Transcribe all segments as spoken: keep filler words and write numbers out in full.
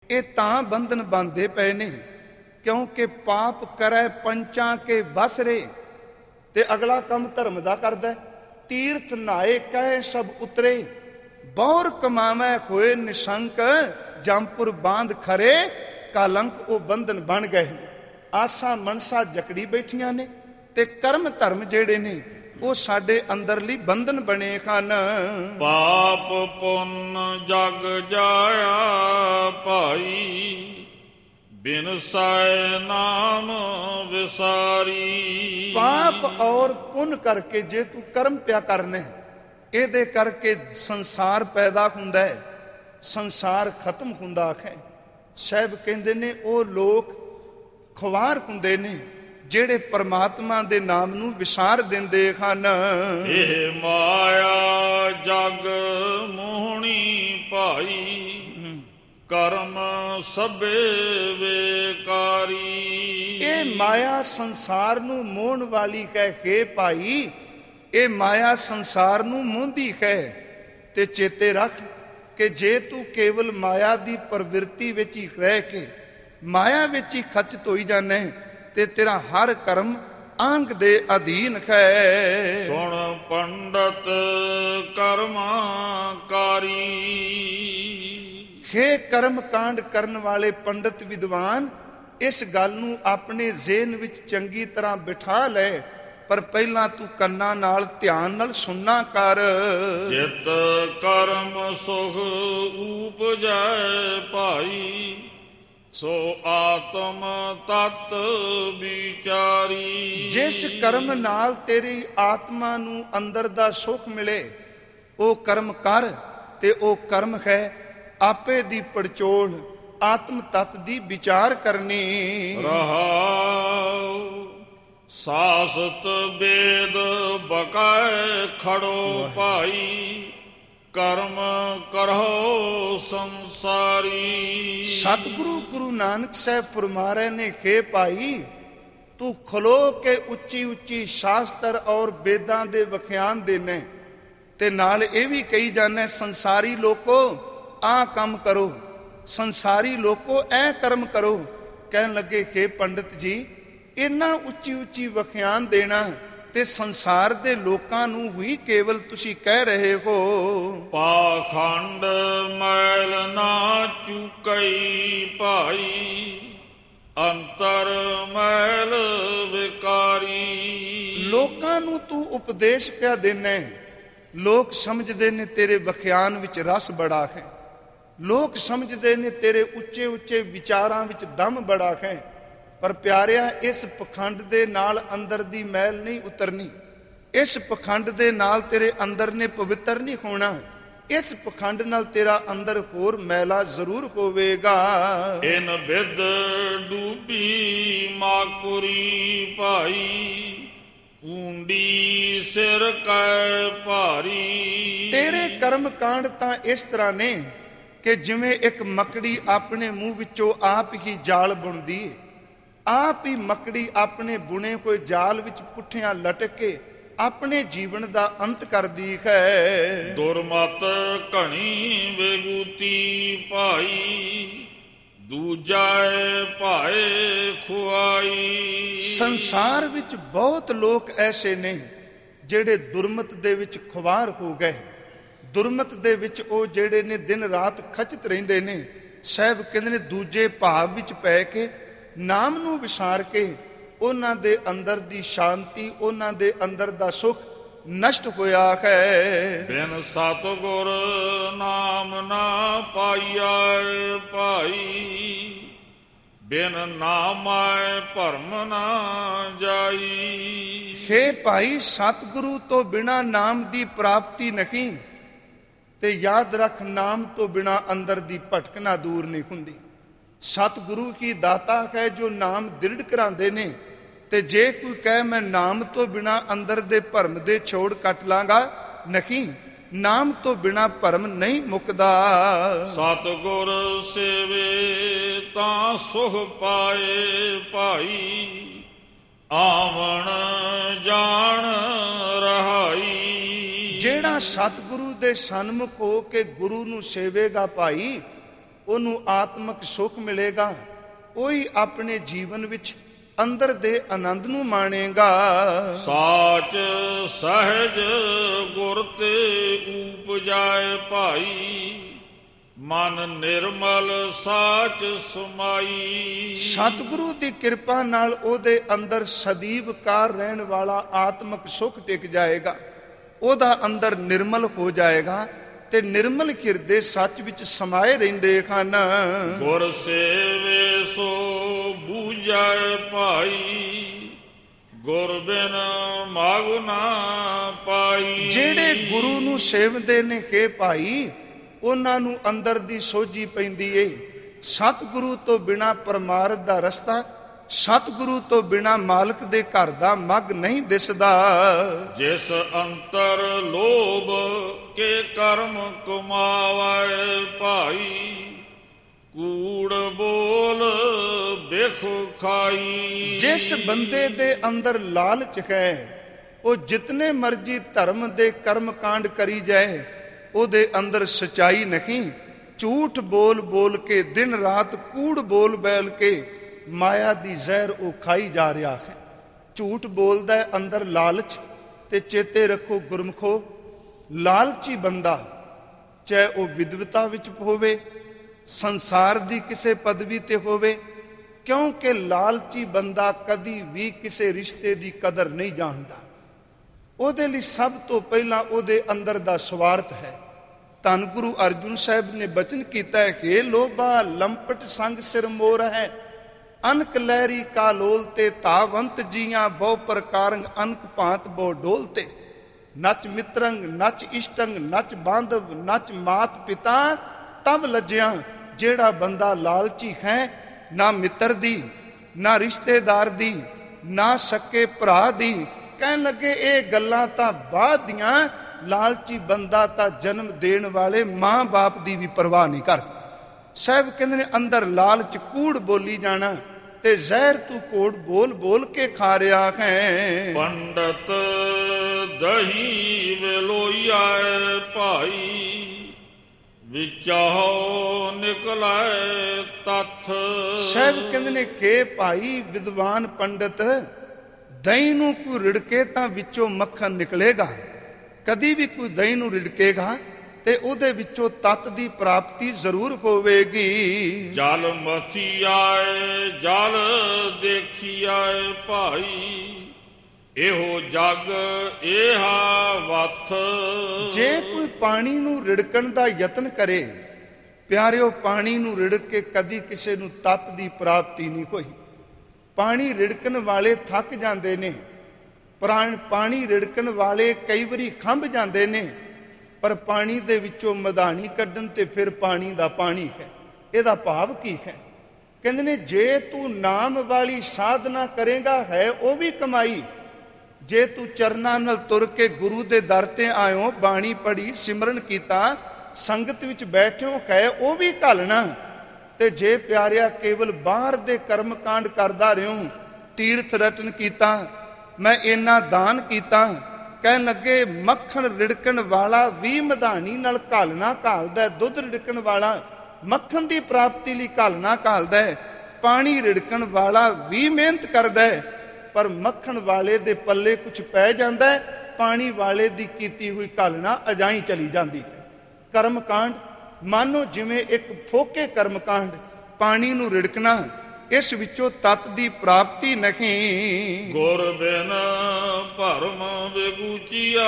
ਇਹ ਤਾਂ ਬੰਧਨ ਬਾਂਧੇ ਪਏ ਨੇ ਕਿਉਂਕਿ ਪਾਪ ਕਰੈ ਪੰਚਾਂ ਕੇ ਬਸ ਰੇ। ਤੇ ਅਗਲਾ ਕੰਮ ਧਰਮ ਦਾ ਕਰਦਾ, ਤੀਰਥ ਨਾਏ ਕਹੇ ਸਭ ਉਤਰੇ, ਬੌਰ ਕਮਾਵੈ ਹੋਏ ਨਿਸ਼ੰਕ, ਜੰਪੁਰ ਬਾਂਧ ਖਰੇ, ਕਾਲੰਕ ਉਹ ਬੰਧਨ ਬਣ ਗਏ। ਆਸਾਂ ਮਨਸਾ ਜਕੜੀ ਬੈਠੀਆਂ ਨੇ ਤੇ ਕਰਮ ਧਰਮ ਜਿਹੜੇ ਨੇ ਉਹ ਸਾਡੇ ਅੰਦਰਲੀ ਬੰਧਨ ਬਣੇ ਹਨ। ਪਾਪ ਪੁੰਨ ਜਗ ਜਾਇਆ ਭਾਈ, ਬਿਨ ਸਾਇ ਨਾਮ ਵਿਸਾਰੀ। ਪਾਪ ਔਰ ਪੁੰਨ ਕਰਕੇ ਜੇ ਤੂੰ ਕਰਮ ਪਿਆ ਕਰਨੇ, ਇਹਦੇ ਕਰਕੇ ਸੰਸਾਰ ਪੈਦਾ ਹੁੰਦਾ ਹੈ, ਸੰਸਾਰ ਖਤਮ ਹੁੰਦਾ ਹੈ। ਸਾਹਿਬ ਕਹਿੰਦੇ ਨੇ ਉਹ ਲੋਕ ਖੁਆਰ ਹੁੰਦੇ ਨੇ ਜਿਹੜੇ ਪਰਮਾਤਮਾ ਦੇ ਨਾਮ ਨੂੰ ਵਿਸਾਰ ਦਿੰਦੇ ਹਨ। ਇਹ ਮਾਇਆ ਜਗ ਮੋਹਣੀ ਭਾਈ, ਕਰਮ ਸਭੇ ਵੇਕਾਰੀ। ਇਹ ਮਾਇਆ ਸੰਸਾਰ ਨੂੰ ਮੋਹਣ ਵਾਲੀ ਕਹਿ ਕੇ ਭਾਈ, ਇਹ ਮਾਇਆ ਸੰਸਾਰ ਨੂੰ ਮੋਹਦੀ ਹੈ। ਤੇ ਚੇਤੇ ਰੱਖ ਕਿ ਜੇ ਤੂੰ ਕੇਵਲ ਮਾਇਆ ਦੀ ਪ੍ਰਵਿਰਤੀ ਵਿੱਚ ਹੀ ਰਹਿ ਕੇ ਮਾਇਆ ਵਿੱਚ ਹੀ ਖਚਿਤ ਹੋਈ ਜਾਣਾ ਤੇ ਤੇਰਾ ਹਰ ਕਰਮ ਅੰਗ ਦੇ ਅਧੀਨ ਹੈ। ਸੁਣ ਪੰਡਤ ਕਰਮਾਕਾਰੀ, ਹੇ ਕਰਮ ਕਾਂਡ ਕਰਨ ਵਾਲੇ ਪੰਡਤ ਵਿਦਵਾਨ, ਇਸ ਗੱਲ ਨੂੰ ਆਪਣੇ ਜ਼ਿਹਨ ਵਿੱਚ ਚੰਗੀ ਤਰ੍ਹਾਂ ਬਿਠਾ ਲੈ, ਪਰ ਪਹਿਲਾਂ ਤੂੰ ਕੰਨਾਂ ਨਾਲ ਧਿਆਨ ਨਾਲ ਸੁਣਨਾ ਕਰ। ਜਿਤ ਕਰਮ ਸੁਖ ਉਪਜੈ ਭਾਈ, ਸੋ ਆਤਮ ਤਤ ਵਿਚਾਰੀ। ਜਿਸ ਕਰਮ ਨਾਲ ਤੇਰੀ ਆਤਮਾ ਨੂੰ ਅੰਦਰ ਦਾ ਸੁਖ ਮਿਲੇ ਉਹ ਕਰਮ ਕਰ, ਤੇ ਉਹ ਕਰਮ ਹੈ ਆਪੇ ਦੀ ਪੜਚੋਲ ਆਤਮ ਤਤ ਦੀ ਵਿਚਾਰ ਕਰਨੀ। ਰਹਾਉ ਸਾਸਤ ਵੇਦ ਬਕਾਏ ਖੜੋ ਭਾਈ, ਕਰਮ ਕਰੋ ਸੰਸਾਰੀ। ਸਤਿਗੁਰੂ ਗੁਰੂ ਨਾਨਕ ਸਾਹਿਬ ਫਰਮਾ ਰਹੇ ਨੇ, ਹੇ ਭਾਈ ਤੂੰ ਖਲੋ ਕੇ ਉੱਚੀ ਉੱਚੀ ਸ਼ਾਸਤਰ ਔਰ ਵੇਦਾਂ ਦੇ ਵਿਖਿਆਨ ਦੇਣੇ, ਤੇ ਨਾਲ ਇਹ ਵੀ ਕਹੀ ਜਾਣਾ ਸੰਸਾਰੀ ਲੋਕੋ ਆਹ ਕੰਮ ਕਰੋ, ਸੰਸਾਰੀ ਲੋਕੋ ਐ ਕਰਮ ਕਰੋ। ਕਹਿਣ ਲੱਗੇ, ਹੇ ਪੰਡਿਤ ਜੀ ਇੰਨਾ ਉੱਚੀ ਉੱਚੀ ਵਿਖਿਆਨ ਦੇਣਾ ਤੇ ਸੰਸਾਰ ਦੇ ਲੋਕਾਂ ਨੂੰ ਹੀ ਕੇਵਲ ਤੁਸੀਂ ਕਹਿ ਰਹੇ ਹੋ। ਪਾਖੰਡ ਮੈਲ ਨਾ ਚੁਕਈ ਭਾਈ, ਅੰਤਰ ਮੈਲ ਵਿਕਾਰੀ। ਲੋਕਾਂ ਨੂੰ ਤੂੰ ਉਪਦੇਸ਼ ਪਿਆ ਦੇਣਾ, ਲੋਕ ਸਮਝਦੇ ਨੇ ਤੇਰੇ ਵਿਖਿਆਨ ਵਿੱਚ ਰਸ ਬੜਾ ਹੈ, ਲੋਕ ਸਮਝਦੇ ਨੇ ਤੇਰੇ ਉੱਚੇ ਉੱਚੇ ਵਿਚਾਰਾਂ ਵਿੱਚ ਦਮ ਬੜਾ ਹੈ, ਪਰ ਪਿਆਰਿਆ ਇਸ ਪਖੰਡ ਦੇ ਨਾਲ ਅੰਦਰ ਦੀ ਮੈਲ ਨਹੀਂ ਉਤਰਨੀ, ਇਸ ਪਖੰਡ ਦੇ ਨਾਲ ਤੇਰੇ ਅੰਦਰ ਨੇ ਪਵਿੱਤਰ ਨਹੀਂ ਹੋਣਾ, ਇਸ ਪਖੰਡ ਨਾਲ ਤੇਰਾ ਅੰਦਰ ਹੋਰ ਮੈਲਾ ਜ਼ਰੂਰ ਹੋਵੇਗਾ। ਇਨ ਬਿਦ ਡੂਬੀ ਮਾਕੁਰੀ ਭਾਈ, ਊਂਡੀ ਸਿਰ ਕੈ ਭਾਰੀ। ਤੇਰੇ ਕਰਮ ਕਾਂਡ ਤਾਂ ਇਸ ਤਰ੍ਹਾਂ ਨੇ ਕਿ ਜਿਵੇਂ ਇੱਕ ਮੱਕੜੀ ਆਪਣੇ ਮੂੰਹ ਵਿੱਚੋਂ ਆਪ ਹੀ ਜਾਲ ਬੁਣਦੀ ਹੈ, ਆਪ ਹੀ ਮੱਕੜੀ ਆਪਣੇ ਬੁਣੇ ਕੋਈ ਜਾਲ ਵਿੱਚ ਪੁੱਠਿਆਂ ਲਟਕ ਕੇ ਆਪਣੇ ਜੀਵਨ ਦਾ ਅੰਤ ਕਰਦੀ ਹੈ। ਦੁਰਮਤ ਘਣੀ ਵਿਗੂਤੀ ਭਾਈ, ਦੂਜਾਏ ਭਾਏ ਖੁਆਈ। ਸੰਸਾਰ ਵਿੱਚ ਬਹੁਤ ਲੋਕ ਐਸੇ ਨੇ ਜਿਹੜੇ ਦੁਰਮਤ ਦੇ ਵਿੱਚ ਖੁਆਰ ਹੋ ਗਏ, ਦੁਰਮਤ ਦੇ ਵਿੱਚ ਉਹ ਜਿਹੜੇ ਨੇ ਦਿਨ ਰਾਤ ਖਚਿਤ ਰਹਿੰਦੇ ਨੇ। ਸਾਹਿਬ ਕਹਿੰਦੇ ਨੇ ਦੂਜੇ ਭਾਵ ਵਿੱਚ ਪੈ ਕੇ ਨਾਮ ਨੂੰ ਵਿਸਾਰ ਕੇ ਉਹਨਾਂ ਦੇ ਅੰਦਰ ਦੀ ਸ਼ਾਂਤੀ, ਉਹਨਾਂ ਦੇ ਅੰਦਰ ਦਾ ਸੁਖ ਨਸ਼ਟ ਹੋਇਆ ਹੈ। ਬਿਨ ਸਤਿਗੁਰ ਨਾਮ ਨਾ ਪਾਈਆ ਭਾਈ, ਬਿਨ ਨਾਮੈ ਭਰਮ ਨਾ ਜਾਈ। ਹੇ ਭਾਈ ਸਤਿਗੁਰੂ ਤੋਂ ਬਿਨਾ ਨਾਮ ਦੀ ਪ੍ਰਾਪਤੀ ਨਹੀਂ, ਤੇ ਯਾਦ ਰੱਖ ਨਾਮ ਤੋਂ ਬਿਨਾ ਅੰਦਰ ਦੀ ਭਟਕਣਾ ਦੂਰ ਨਹੀਂ ਹੁੰਦੀ। ਸਤਿਗੁਰੂ ਕੀ ਦਾਤਾ ਹੈ ਜੋ ਨਾਮ ਦ੍ਰਿੜ ਕਰਾਉਂਦੇ ਨੇ, ਤੇ ਜੇ ਕੋਈ ਕਹੇ ਮੈਂ ਨਾਮ ਤੋਂ ਬਿਨਾ ਅੰਦਰ ਦੇ ਭਰਮ ਦੇ ਛੋੜ ਕੱਟ ਲਾਂਗਾ, ਨਹੀਂ, ਨਾਮ ਤੋਂ ਬਿਨਾ ਭਰਮ ਨਹੀਂ ਮੁੱਕਦਾ। ਸਤਿਗੁਰ ਸੇਵੇ ਤਾਂ ਸੁਖ ਪਾਏ ਭਾਈ, ਆਵਣ ਜਾਣ ਰਹਾਈ। ਜਿਹੜਾ ਸਤਿਗੁਰੂ ਦੇ ਸਨਮੁਖ ਹੋ ਕੇ ਗੁਰੂ ਨੂੰ ਸੇਵੇਗਾ ਭਾਈ, ਉਹਨੂੰ ਆਤਮਿਕ ਸੁੱਖ ਮਿਲੇਗਾ, ਉਹੀ ਆਪਣੇ ਜੀਵਨ ਵਿੱਚ ਅੰਦਰ ਦੇ ਆਨੰਦ ਨੂੰ ਮਾਣੇਗਾ। ਸਾਚ ਸਹਿਜ ਗੁਰ ਤੇ ਉਪਜਾਏ ਭਾਈ, ਮਨ ਨਿਰਮਲ ਸਾਚ ਸਮਾਈ। ਸਤਿਗੁਰੂ ਦੀ ਕਿਰਪਾ ਨਾਲ ਉਹਦੇ ਅੰਦਰ ਸਦੀਵ ਕਾਰ ਰਹਿਣ ਵਾਲਾ ਆਤਮਿਕ ਸੁੱਖ ਟਿਕ ਜਾਏਗਾ, ਉਹਦਾ ਅੰਦਰ ਨਿਰਮਲ ਹੋ ਜਾਏਗਾ ਤੇ ਨਿਰਮਲ ਹਿਰਦੇ ਸੱਚ ਵਿੱਚ ਸਮਾਏ ਰਹਿੰਦੇ ਹਨ। ਗੁਰ ਸੇਵੇ ਸੋ ਬੂਝਾਏ ਭਾਈ, ਗੁਰ ਬਿਨ ਮਾਗੁ ਨਾ ਪਾਈ। ਜਿਹੜੇ ਗੁਰੂ ਨੂੰ ਸੇਵਦੇ ਨੇ ਕਿ ਭਾਈ, ਉਹਨਾਂ ਨੂੰ ਅੰਦਰ ਦੀ ਸੋਝੀ ਪੈਂਦੀ ਏ। ਸਤਿਗੁਰੂ ਤੋਂ ਬਿਨਾ ਪਰਮਾਰਥ ਦਾ ਰਸਤਾ, ਸਤਿਗੁਰੂ ਤੋਂ ਬਿਨਾ ਮਾਲਕ ਦੇ ਘਰ ਦਾ ਮੱਗ ਨਹੀਂ ਦਿਸਦਾ। ਜਿਸ ਅੰਤਰ ਲੋਭ ਕੇ ਕਰਮ ਕਮਾਵੇ ਭਾਈ, ਕੂੜ ਬੋਲ ਬੇਖੋ ਖਾਈ। ਜਿਸ ਬੰਦੇ ਦੇ ਅੰਦਰ ਲਾਲਚ ਹੈ, ਉਹ ਜਿਤਨੇ ਮਰਜੀ ਧਰਮ ਦੇ ਕਰਮ ਕਾਂਡ ਕਰੀ ਜਾਏ, ਉਹਦੇ ਅੰਦਰ ਸਚਾਈ ਨਹੀਂ। ਝੂਠ ਬੋਲ ਬੋਲ ਕੇ ਦਿਨ ਰਾਤ ਕੂੜ ਬੋਲ ਬੈਲ ਕੇ ਮਾਇਆ ਦੀ ਜ਼ਹਿਰ ਉਹ ਖਾਈ ਜਾ ਰਿਹਾ ਹੈ। ਝੂਠ ਬੋਲਦਾ ਹੈ ਅੰਦਰ ਲਾਲਚ। ਤੇ ਚੇਤੇ ਰੱਖੋ ਗੁਰਮਖੋ, ਲਾਲਚੀ ਬੰਦਾ ਚਾਹੇ ਉਹ ਵਿਦਵਤਾ ਵਿੱਚ ਹੋਵੇ, ਸੰਸਾਰ ਦੀ ਕਿਸੇ ਪਦਵੀ ਤੇ ਹੋਵੇ, ਕਿਉਂਕਿ ਲਾਲਚੀ ਬੰਦਾ ਕਦੀ ਵੀ ਕਿਸੇ ਰਿਸ਼ਤੇ ਦੀ ਕਦਰ ਨਹੀਂ ਜਾਣਦਾ। ਉਹਦੇ ਲਈ ਸਭ ਤੋਂ ਪਹਿਲਾਂ ਉਹਦੇ ਅੰਦਰ ਦਾ ਸਵਾਰਥ ਹੈ। ਧੰਨ ਗੁਰੂ ਅਰਜੁਨ ਸਾਹਿਬ ਨੇ ਬਚਨ ਕੀਤਾ ਹੈ ਕਿ ਲੋਭਾ ਲੰਪਟ ਸੰਗ ਸਿਰ ਮੋਰ ਹੈ, ਅਨਕ ਲਹਿਰੀ ਕਾ ਲੋਲ ਤੇ ਤਾਵੰਤ ਜੀਆਂ ਬਹੁ ਪ੍ਰਕਾਰੰਗ ਅਨਕ ਭਾਂਤ ਬਹੁ ਡੋਲ ਤੇ। ਨਚ ਮਿੱਤਰੰਗ ਨਚ ਇਸ਼ਟੰਗ ਨਚ ਬਾਂਧਵ ਨਚ ਮਾਤ ਪਿਤਾ ਤਬ ਲੱਜਿਆ। ਜਿਹੜਾ ਬੰਦਾ ਲਾਲਚੀ ਹੈ, ਨਾ ਮਿੱਤਰ ਦੀ, ਨਾ ਰਿਸ਼ਤੇਦਾਰ ਦੀ, ਨਾ ਸਕੇ ਭਰਾ ਦੀ, ਕਹਿਣ ਲੱਗੇ ਇਹ ਗੱਲਾਂ ਤਾਂ ਬਾਅਦ ਦੀਆਂ। ਲਾਲਚੀ ਬੰਦਾ ਤਾਂ ਜਨਮ ਦੇਣ ਵਾਲੇ ਮਾਂ ਬਾਪ ਦੀ ਵੀ ਪਰਵਾਹ ਨਹੀਂ ਕਰਦਾ। ਸਾਹਿਬ ਕਹਿੰਦੇ ਨੇ ਅੰਦਰ ਲਾਲਚ ਕੂੜ ਬੋਲੀ ਜਾਣਾ ਤੇ ਜ਼ਹਿਰ ਤੂੰ ਕੋੜ ਬੋਲ ਬੋਲ ਕੇ ਖਾ ਰਿਹਾ ਹੈ। ਪੰਡਤ ਦਹੀ ਵੇਲੋਈਆ ਭਾਈ, ਵਿਚਾਹੋ ਨਿਕਲਾਏ ਤੱਥ। ਸਾਹਿਬ ਕਹਿੰਦੇ ਨੇ ਕਿ ਭਾਈ ਵਿਦਵਾਨ ਪੰਡਤ ਦਹੀਂ ਨੂੰ ਕੋਈ ਰਿੜਕੇ ਤਾਂ ਵਿੱਚੋਂ ਮੱਖਣ ਨਿਕਲੇਗਾ। ਕਦੀ ਵੀ ਕੋਈ ਦਹੀਂ ਨੂੰ ਰਿੜਕੇਗਾ ਤੇ ਉਹਦੇ ਵਿੱਚੋਂ ਤੱਤ ਦੀ ਪ੍ਰਾਪਤੀ ਜ਼ਰੂਰ ਹੋਵੇਗੀ। ਜਲ ਮਥੀ ਆਏ ਜਲ ਦੇਖੀ ਆਏ ਭਾਈ, ਇਹੋ ਜਗ ਇਹਾ ਵਥ। ਜੇ ਕੋਈ ਪਾਣੀ ਨੂੰ ਰਿੜਕਣ ਦਾ ਯਤਨ ਕਰੇ, ਪਿਆਰਿਓ ਪਾਣੀ ਨੂੰ ਰਿੜਕ ਕੇ ਕਦੀ ਕਿਸੇ ਨੂੰ ਤੱਤ ਦੀ ਪ੍ਰਾਪਤੀ ਨਹੀਂ ਹੋਈ। ਪਾਣੀ ਰਿੜਕਣ ਵਾਲੇ ਥੱਕ ਜਾਂਦੇ ਨੇ, ਪ੍ਰਾਣ ਪਾਣੀ ਰਿੜਕਣ ਵਾਲੇ ਕਈ ਵਾਰੀ ਖੰਭ ਜਾਂਦੇ ਨੇ, ਪਰ ਪਾਣੀ ਦੇ ਵਿੱਚੋਂ ਮਧਾਣੀ ਕੱਢਣ ਤੇ ਫਿਰ ਪਾਣੀ ਦਾ ਪਾਣੀ ਹੈ। ਇਹਦਾ ਭਾਵ ਕੀ ਹੈ? ਕਹਿੰਦੇ ਨੇ ਜੇ ਤੂੰ ਨਾਮ ਵਾਲੀ ਸਾਧਨਾ ਕਰੇਗਾ ਹੈ ਉਹ ਵੀ ਕਮਾਈ। ਜੇ ਤੂੰ ਚਰਨਾਂ ਨਾਲ ਤੁਰ ਕੇ ਗੁਰੂ ਦੇ ਦਰ ਤੇ ਆਇਓ, ਬਾਣੀ ਪੜ੍ਹੀ, ਸਿਮਰਨ ਕੀਤਾ, ਸੰਗਤ ਵਿੱਚ ਬੈਠਿਓ ਹੈ ਉਹ ਵੀ ਘਾਲਣਾ। ਤੇ ਜੇ ਪਿਆਰਿਆ ਕੇਵਲ ਬਾਹਰ ਦੇ ਕਰਮ ਕਾਂਡ ਕਰਦਾ ਰਿਓ, ਤੀਰਥ ਰਟਨ ਕੀਤਾ, ਮੈਂ ਇੰਨਾ ਦਾਨ ਕੀਤਾ, ਕਹਿਣ ਲੱਗੇ ਮੱਖਣ ਰਿੜਕਣ ਵਾਲਾ ਵੀ ਮਧਾਣੀ ਨਾਲ ਘਾਲਣਾ ਘਾਲਦਾ, ਦੁੱਧ ਰਿੜਕਣ ਵਾਲਾ ਮੱਖਣ ਦੀ ਪ੍ਰਾਪਤੀ ਲਈ ਘਾਲਣਾ ਘਾਲਦਾ, ਪਾਣੀ ਰਿੜਕਣ ਵਾਲਾ ਵੀ ਮਿਹਨਤ ਕਰਦਾ, ਪਰ ਮੱਖਣ ਵਾਲੇ ਦੇ ਪੱਲੇ ਕੁਝ ਪੈ ਜਾਂਦਾ, ਪਾਣੀ ਵਾਲੇ ਦੀ ਕੀਤੀ ਹੋਈ ਘਾਲਣਾ ਅਜਾਈ ਚਲੀ ਜਾਂਦੀ ਹੈ। ਕਰਮ ਕਾਂਡ ਮਾਨੋ ਜਿਵੇਂ ਇੱਕ ਫੋਕੇ ਕਰਮ ਕਾਂਡ, ਪਾਣੀ ਨੂੰ ਰਿੜਕਣਾ, ਇਸ ਵਿੱਚੋਂ ਤੱਤ ਦੀ ਪ੍ਰਾਪਤੀ ਨਹੀਂ। ਗੁਰ ਬਿਨ ਭਰਮ ਵਿਗੂਚੀਆ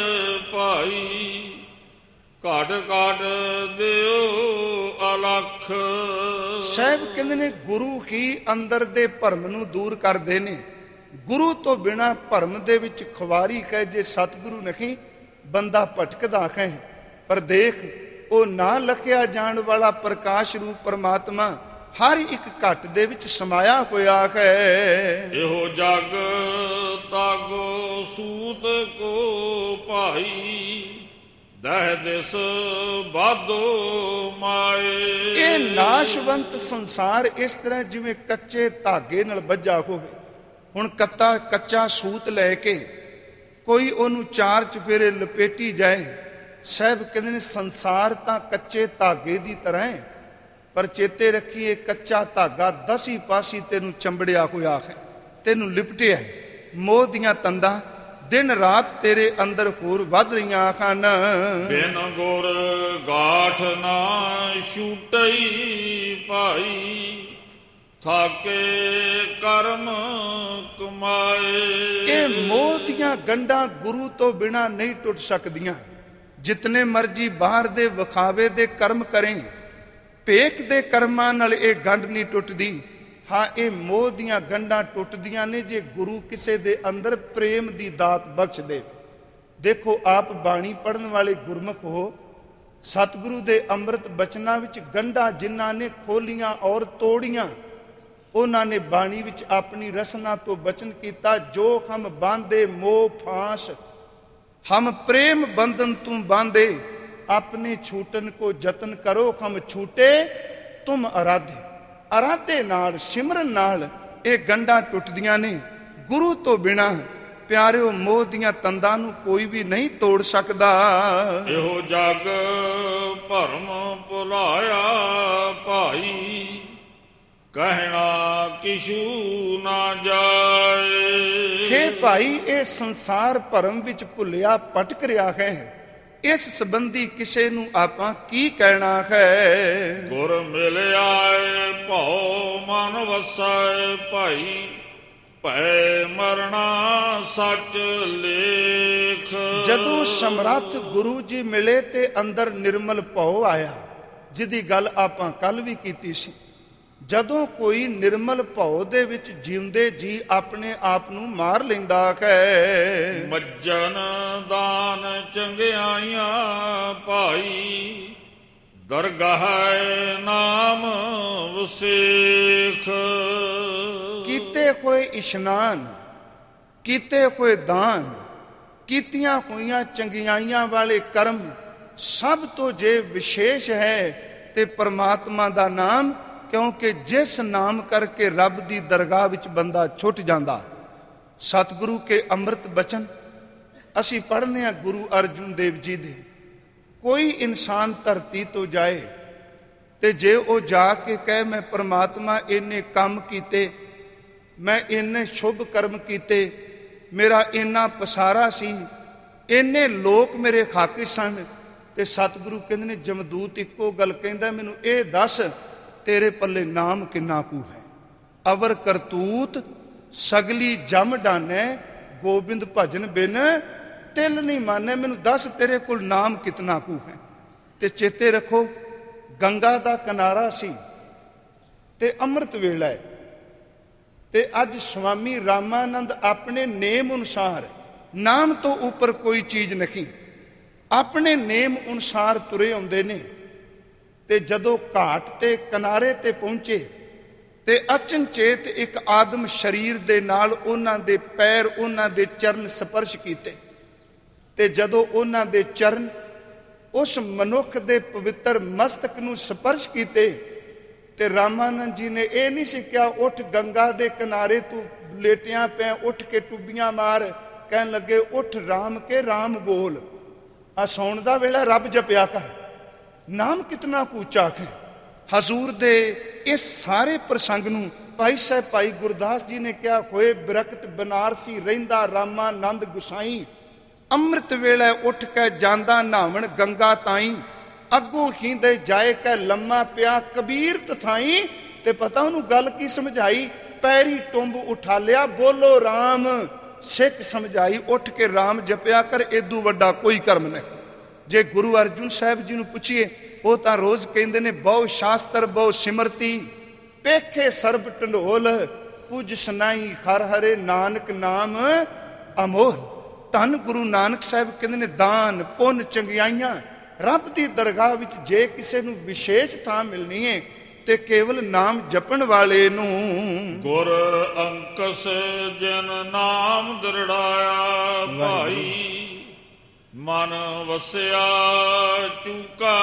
ਭਾਈ, ਘਟ ਘਟ ਦਿਓ ਅਲਖ। ਸਾਹਿਬ ਕਹਿੰਦੇ ਨੇ ਗੁਰੂ ਹੀ ਅੰਦਰ ਦੇ ਭਰਮ ਨੂੰ ਦੂਰ ਕਰਦੇ ਨੇ। ਗੁਰੂ ਤੋਂ ਬਿਨਾ ਭਰਮ ਦੇ ਵਿੱਚ ਖੁਆਰੀ ਹੈ, ਜੇ ਸਤਿਗੁਰੂ ਨਹੀਂ ਬੰਦਾ ਭਟਕਦਾ ਹੈ। ਪਰ ਦੇਖ ਉਹ ਨਾ ਲਖਿਆ ਜਾਣ ਵਾਲਾ ਪ੍ਰਕਾਸ਼ ਰੂਪ ਪਰਮਾਤਮਾ ਹਰ ਇੱਕ ਘਟ ਦੇ ਵਿੱਚ ਸਮਾਇਆ ਹੋਇਆ ਹੈ। ਇਹੋ ਜਗ ਤਾਗੋ ਸੂਤ ਕੋ ਭਾਈ, ਦਹਿ ਦਿਸ ਬਾਦੋ ਮਾਏ। ਇਹ ਨਾਸ਼ਵੰਤ ਸੰਸਾਰ ਇਸ ਤਰ੍ਹਾਂ ਜਿਵੇਂ ਕੱਚੇ ਧਾਗੇ ਨਾਲ ਬੱਝਾ ਹੋਵੇ। ਹੁਣ ਕੱਤਾ ਕੱਚਾ ਸੂਤ ਲੈ ਕੇ ਕੋਈ ਉਹਨੂੰ ਚਾਰ ਚਫੇਰੇ ਲਪੇਟੀ ਜਾਏ, ਸਾਹਿਬ ਕਹਿੰਦੇ ਨੇ ਸੰਸਾਰ ਤਾਂ ਕੱਚੇ ਧਾਗੇ ਦੀ ਤਰ੍ਹਾਂ ਹੈ। ਪਰ ਚੇਤੇ ਰੱਖੀਏ ਕੱਚਾ ਧਾਗਾ ਦਸੀ ਪਾਸੀ ਤੈਨੂੰ ਚੰਬੜਿਆ ਹੋਇਆ ਹੈ, ਤੈਨੂੰ ਲਿਪਟਿਆ ਹੈ। ਮੋਹ ਦੀਆਂ ਤੰਦਾਂ ਦਿਨ ਰਾਤ ਤੇਰੇ ਅੰਦਰ ਹੋਰ ਵੱਧ ਰਹੀਆਂ ਹਨ। ਬਿਨ ਗੁਰ ਗਾਠ ਨਾ ਛੂਟਈ ਭਾਈ, ਥਾਕੇ ਕਰਮ ਕਮਾਏ। ਇਹ ਮੋਹ ਦੀਆਂ ਗੰਢਾਂ ਗੁਰੂ ਤੋਂ ਬਿਨਾਂ ਨਹੀਂ ਟੁੱਟ ਸਕਦੀਆਂ। ਜਿਤਨੇ ਮਰਜੀ ਬਾਹਰ ਦੇ ਵਿਖਾਵੇ ਦੇ ਕਰਮ ਕਰੇ, ਭੇਖ ਦੇ ਕਰਮਾਂ ਨਾਲ ਇਹ ਗੰਢ ਨਹੀਂ ਟੁੱਟਦੀ। ਹਾਂ, ਇਹ ਮੋਹ ਦੀਆਂ ਗੰਢਾਂ ਟੁੱਟਦੀਆਂ ਨੇ ਜੇ ਗੁਰੂ ਕਿਸੇ ਦੇ ਅੰਦਰ ਪ੍ਰੇਮ ਦੀ ਦਾਤ ਬਖਸ਼ ਦੇ। ਦੇਖੋ, ਆਪ ਬਾਣੀ ਪੜ੍ਹਨ ਵਾਲੇ ਗੁਰਮੁਖ ਹੋ, ਸਤਿਗੁਰੂ ਦੇ ਅੰਮ੍ਰਿਤ ਬਚਨਾਂ ਵਿੱਚ ਗੰਢਾਂ ਜਿਨ੍ਹਾਂ ਨੇ ਖੋਲੀਆਂ ਔਰ ਤੋੜੀਆਂ, ਉਹਨਾਂ ਨੇ ਬਾਣੀ ਵਿੱਚ ਆਪਣੀ ਰਸਨਾ ਤੋਂ ਬਚਨ ਕੀਤਾ, ਜੋ ਹਮ ਬਾਂਧੇ ਮੋਹ ਫਾਂਸ, ਹਮ ਪ੍ਰੇਮ ਬੰਧਨ ਤੂੰ ਬਾਂਧੇ, ਆਪਣੇ ਛੂਟਨ ਕੋ ਯਤਨ ਕਰੋ, ਹਮ ਛੂਟੇ ਤੁਮ ਅਰਾਧੇ। ਅਰਾਧੇ ਨਾਲ, ਸਿਮਰਨ ਨਾਲ ਇਹ ਗੰਢਾਂ ਟੁੱਟਦੀਆਂ ਨੇ। ਗੁਰੂ ਤੋਂ ਬਿਨਾਂ ਪਿਆਰਿਓ ਮੋਹ ਦੀਆਂ ਤੰਦਾਂ ਨੂੰ ਕੋਈ ਵੀ ਨਹੀਂ ਤੋੜ ਸਕਦਾ। ਇਹੋ ਜਗ ਭਰਮ ਭੁਲਾਇਆ ਭਾਈ, ਕਹਿਣਾ ਕਿਛੂ ਨਾ ਜਾਏ। ਹੇ ਭਾਈ, ਇਹ ਸੰਸਾਰ ਭਰਮ ਵਿੱਚ ਭੁੱਲਿਆ ਭਟਕ ਰਿਹਾ ਹੈ। ਇਸ ਸੰਬੰਧੀ ਕਿਸੇ ਨੂੰ ਆਪਾਂ ਕੀ ਕਹਿਣਾ ਹੈ। ਗੁਰ ਮਿਲਿਆ ਭਉ ਮਨ ਵਸੈ ਭਾਈ, ਭੈ ਮਰਣਾ ਸੱਚ ਲੇਖ। ਜਦੋਂ ਸਮਰੱਥ ਗੁਰੂ ਜੀ ਮਿਲੇ ਤੇ ਅੰਦਰ ਨਿਰਮਲ ਭਉ ਆਇਆ, ਜਿਹਦੀ ਗੱਲ ਆਪਾਂ ਕੱਲ ਵੀ ਕੀਤੀ ਸੀ। ਜਦੋਂ ਕੋਈ ਨਿਰਮਲ ਭਉ ਦੇ ਵਿੱਚ ਜਿਉਂਦੇ ਜੀ ਆਪਣੇ ਆਪ ਨੂੰ ਮਾਰ ਲੈਂਦਾ ਹੈ। ਮੱਜਨ ਦਾਨ ਚੰਗਿਆਈਆਂ ਭਾਈ, ਦਰਗਾਹ ਨਾਮ ਵਸੇਖ। ਕੀਤੇ ਹੋਏ ਇਸ਼ਨਾਨ, ਕੀਤੇ ਹੋਏ ਦਾਨ, ਕੀਤੀਆਂ ਹੋਈਆਂ ਚੰਗਿਆਈਆਂ ਵਾਲੇ ਕਰਮ ਸਭ ਤੋਂ ਜੇ ਵਿਸ਼ੇਸ਼ ਹੈ ਤੇ ਪਰਮਾਤਮਾ ਦਾ ਨਾਮ, ਕਿਉਂਕਿ ਜਿਸ ਨਾਮ ਕਰਕੇ ਰੱਬ ਦੀ ਦਰਗਾਹ ਵਿੱਚ ਬੰਦਾ ਛੁੱਟ ਜਾਂਦਾ। ਸਤਿਗੁਰੂ ਕੇ ਅੰਮ੍ਰਿਤ ਬਚਨ ਅਸੀਂ ਪੜ੍ਹਦੇ ਹਾਂ ਗੁਰੂ ਅਰਜਨ ਦੇਵ ਜੀ ਦੇ। ਕੋਈ ਇਨਸਾਨ ਧਰਤੀ ਤੋਂ ਜਾਏ ਤੇ ਜੇ ਉਹ ਜਾ ਕੇ ਕਹੇ ਮੈਂ ਪਰਮਾਤਮਾ ਇੰਨੇ ਕੰਮ ਕੀਤੇ, ਮੈਂ ਇੰਨੇ ਸ਼ੁਭ ਕਰਮ ਕੀਤੇ, ਮੇਰਾ ਇੰਨਾ ਪਸਾਰਾ ਸੀ, ਇੰਨੇ ਲੋਕ ਮੇਰੇ ਖਾਕੇ ਸਨ, ਤੇ ਸਤਿਗੁਰੂ ਕਹਿੰਦੇ ਨੇ, ਜਮਦੂਤ ਇੱਕੋ ਗੱਲ ਕਹਿੰਦਾ, ਮੈਨੂੰ ਇਹ ਦੱਸ ਤੇਰੇ ਪੱਲੇ ਨਾਮ ਕਿੰਨਾ ਕੁ ਹੈ। ਅਵਰ ਕਰਤੂਤ ਸਗਲੀ ਜਮ ਡਾਨੈ, ਗੋਬਿੰਦ ਭਜਨ ਬਿਨ ਤਿਲ ਨਹੀਂ ਮਾਨੈ। ਮੈਨੂੰ ਦੱਸ ਤੇਰੇ ਕੋਲ ਨਾਮ ਕਿਤਨਾ ਕੁ ਹੈ। ਤੇ ਚੇਤੇ ਰੱਖੋ, ਗੰਗਾ ਦਾ ਕਿਨਾਰਾ ਸੀ ਤੇ ਅੰਮ੍ਰਿਤ ਵੇਲਾ ਹੈ। ਤੇ ਅੱਜ ਸਵਾਮੀ ਰਾਮਾਨੰਦ ਆਪਣੇ ਨੇਮ ਅਨੁਸਾਰ, ਨਾਮ ਤੋਂ ਉੱਪਰ ਕੋਈ ਚੀਜ਼ ਨਹੀਂ, ਆਪਣੇ ਨੇਮ ਅਨੁਸਾਰ ਤੁਰੇ ਆਉਂਦੇ ਨੇ। ਤੇ ਜਦੋਂ ਘਾਟ ਤੇ ਕਿਨਾਰੇ ਤੇ ਪਹੁੰਚੇ ਤੇ ਅਚਨਚੇਤ ਇੱਕ ਆਦਮ ਸਰੀਰ ਦੇ ਨਾਲ ਉਹਨਾਂ ਦੇ ਪੈਰ, ਉਹਨਾਂ ਦੇ ਚਰਨ ਸਪਰਸ਼ ਕੀਤੇ। ਤੇ ਜਦੋਂ ਉਹਨਾਂ ਦੇ ਚਰਨ ਉਸ ਮਨੁੱਖ ਦੇ ਪਵਿੱਤਰ ਮਸਤਕ ਨੂੰ ਸਪਰਸ਼ ਕੀਤੇ, ਤੇ ਰਾਮਾਨੰਦ ਜੀ ਨੇ ਇਹ ਨਹੀਂ ਸੀ ਕਿਹਾ ਉੱਠ ਗੰਗਾ ਦੇ ਕਿਨਾਰੇ ਤੂੰ ਲੇਟਿਆਂ ਪਿਆ, ਉੱਠ ਕੇ ਟੁੱਬੀਆਂ ਮਾਰ। ਕਹਿਣ ਲੱਗੇ ਉੱਠ ਰਾਮ ਕੇ ਰਾਮ ਬੋਲ, ਆ ਸੌਣ ਦਾ ਵੇਲਾ ਰੱਬ ਜਪਿਆ ਕਰ, ਨਾਮ ਕਿਤਨਾ ਉੱਚਾ ਹੈ। ਹਜ਼ੂਰ ਦੇ ਇਸ ਸਾਰੇ ਪ੍ਰਸੰਗ ਨੂੰ ਭਾਈ ਸਾਹਿਬ ਭਾਈ ਗੁਰਦਾਸ ਜੀ ਨੇ ਕਿਹਾ, ਹੋਏ ਬਿਰਖਤ ਬਨਾਰਸੀ ਰਹਿੰਦਾ ਰਾਮਾਨੰਦ ਗੁਸਾਈ, ਅੰਮ੍ਰਿਤ ਵੇਲੇ ਉੱਠ ਕੇ ਜਾਂਦਾ ਨਹਾਵਣ ਗੰਗਾ ਤਾਈ, ਅੱਗੋਂ ਹੀਂਦੇ ਜਾਏ ਕੈ ਲੰਮਾ ਪਿਆ ਕਬੀਰ ਤਥਾਈ। ਤੇ ਪਤਾ ਉਹਨੂੰ ਗੱਲ ਕੀ ਸਮਝਾਈ, ਪੈਰੀ ਟੁੰਬ ਉਠਾ ਲਿਆ, ਬੋਲੋ ਰਾਮ ਸਿੱਖ ਸਮਝਾਈ, ਉੱਠ ਕੇ ਰਾਮ ਜਪਿਆ ਕਰ, ਏਦੂ ਵੱਡਾ ਕੋਈ ਕਰਮ ਨਹੀਂ। ਜੇ ਗੁਰੂ ਅਰਜਨ ਸਾਹਿਬ ਜੀ ਨੂੰ ਪੁੱਛੀਏ, ਉਹ ਤਾਂ ਰੋਜ਼ ਕਹਿੰਦੇ ਨੇ, ਬਹੁ ਸ਼ਾਸਤਰ ਬਹੁ ਸਿਮਰਤੀ, ਪੇਖੇ ਸਰਬ ਢੰਡੋਲ, ਕੁਝ ਸੁਨਾਈ ਹਰ ਹਰੇ ਨਾਨਕ ਨਾਮ ਅਮੋਲ। ਧੰਨ ਗੁਰੂ ਨਾਨਕ ਸਾਹਿਬ ਕਹਿੰਦੇ ਨੇ, ਦਾਨ ਪੁੰਨ ਚੰਗਿਆਈਆਂ ਰੱਬ ਦੀ ਦਰਗਾਹ ਵਿੱਚ ਜੇ ਕਿਸੇ ਨੂੰ ਵਿਸ਼ੇਸ਼ ਥਾਂ ਮਿਲਣੀ ਹੈ ਤੇ ਕੇਵਲ ਨਾਮ ਜਪਣ ਵਾਲੇ ਨੂੰ। ਗੁਰ ਅੰਕਸ ਜਨ ਨਾਮ ਦਰੜਾਇਆ ਭਾਈ, ਮਨ ਵਸਿਆ ਚੁਕਾ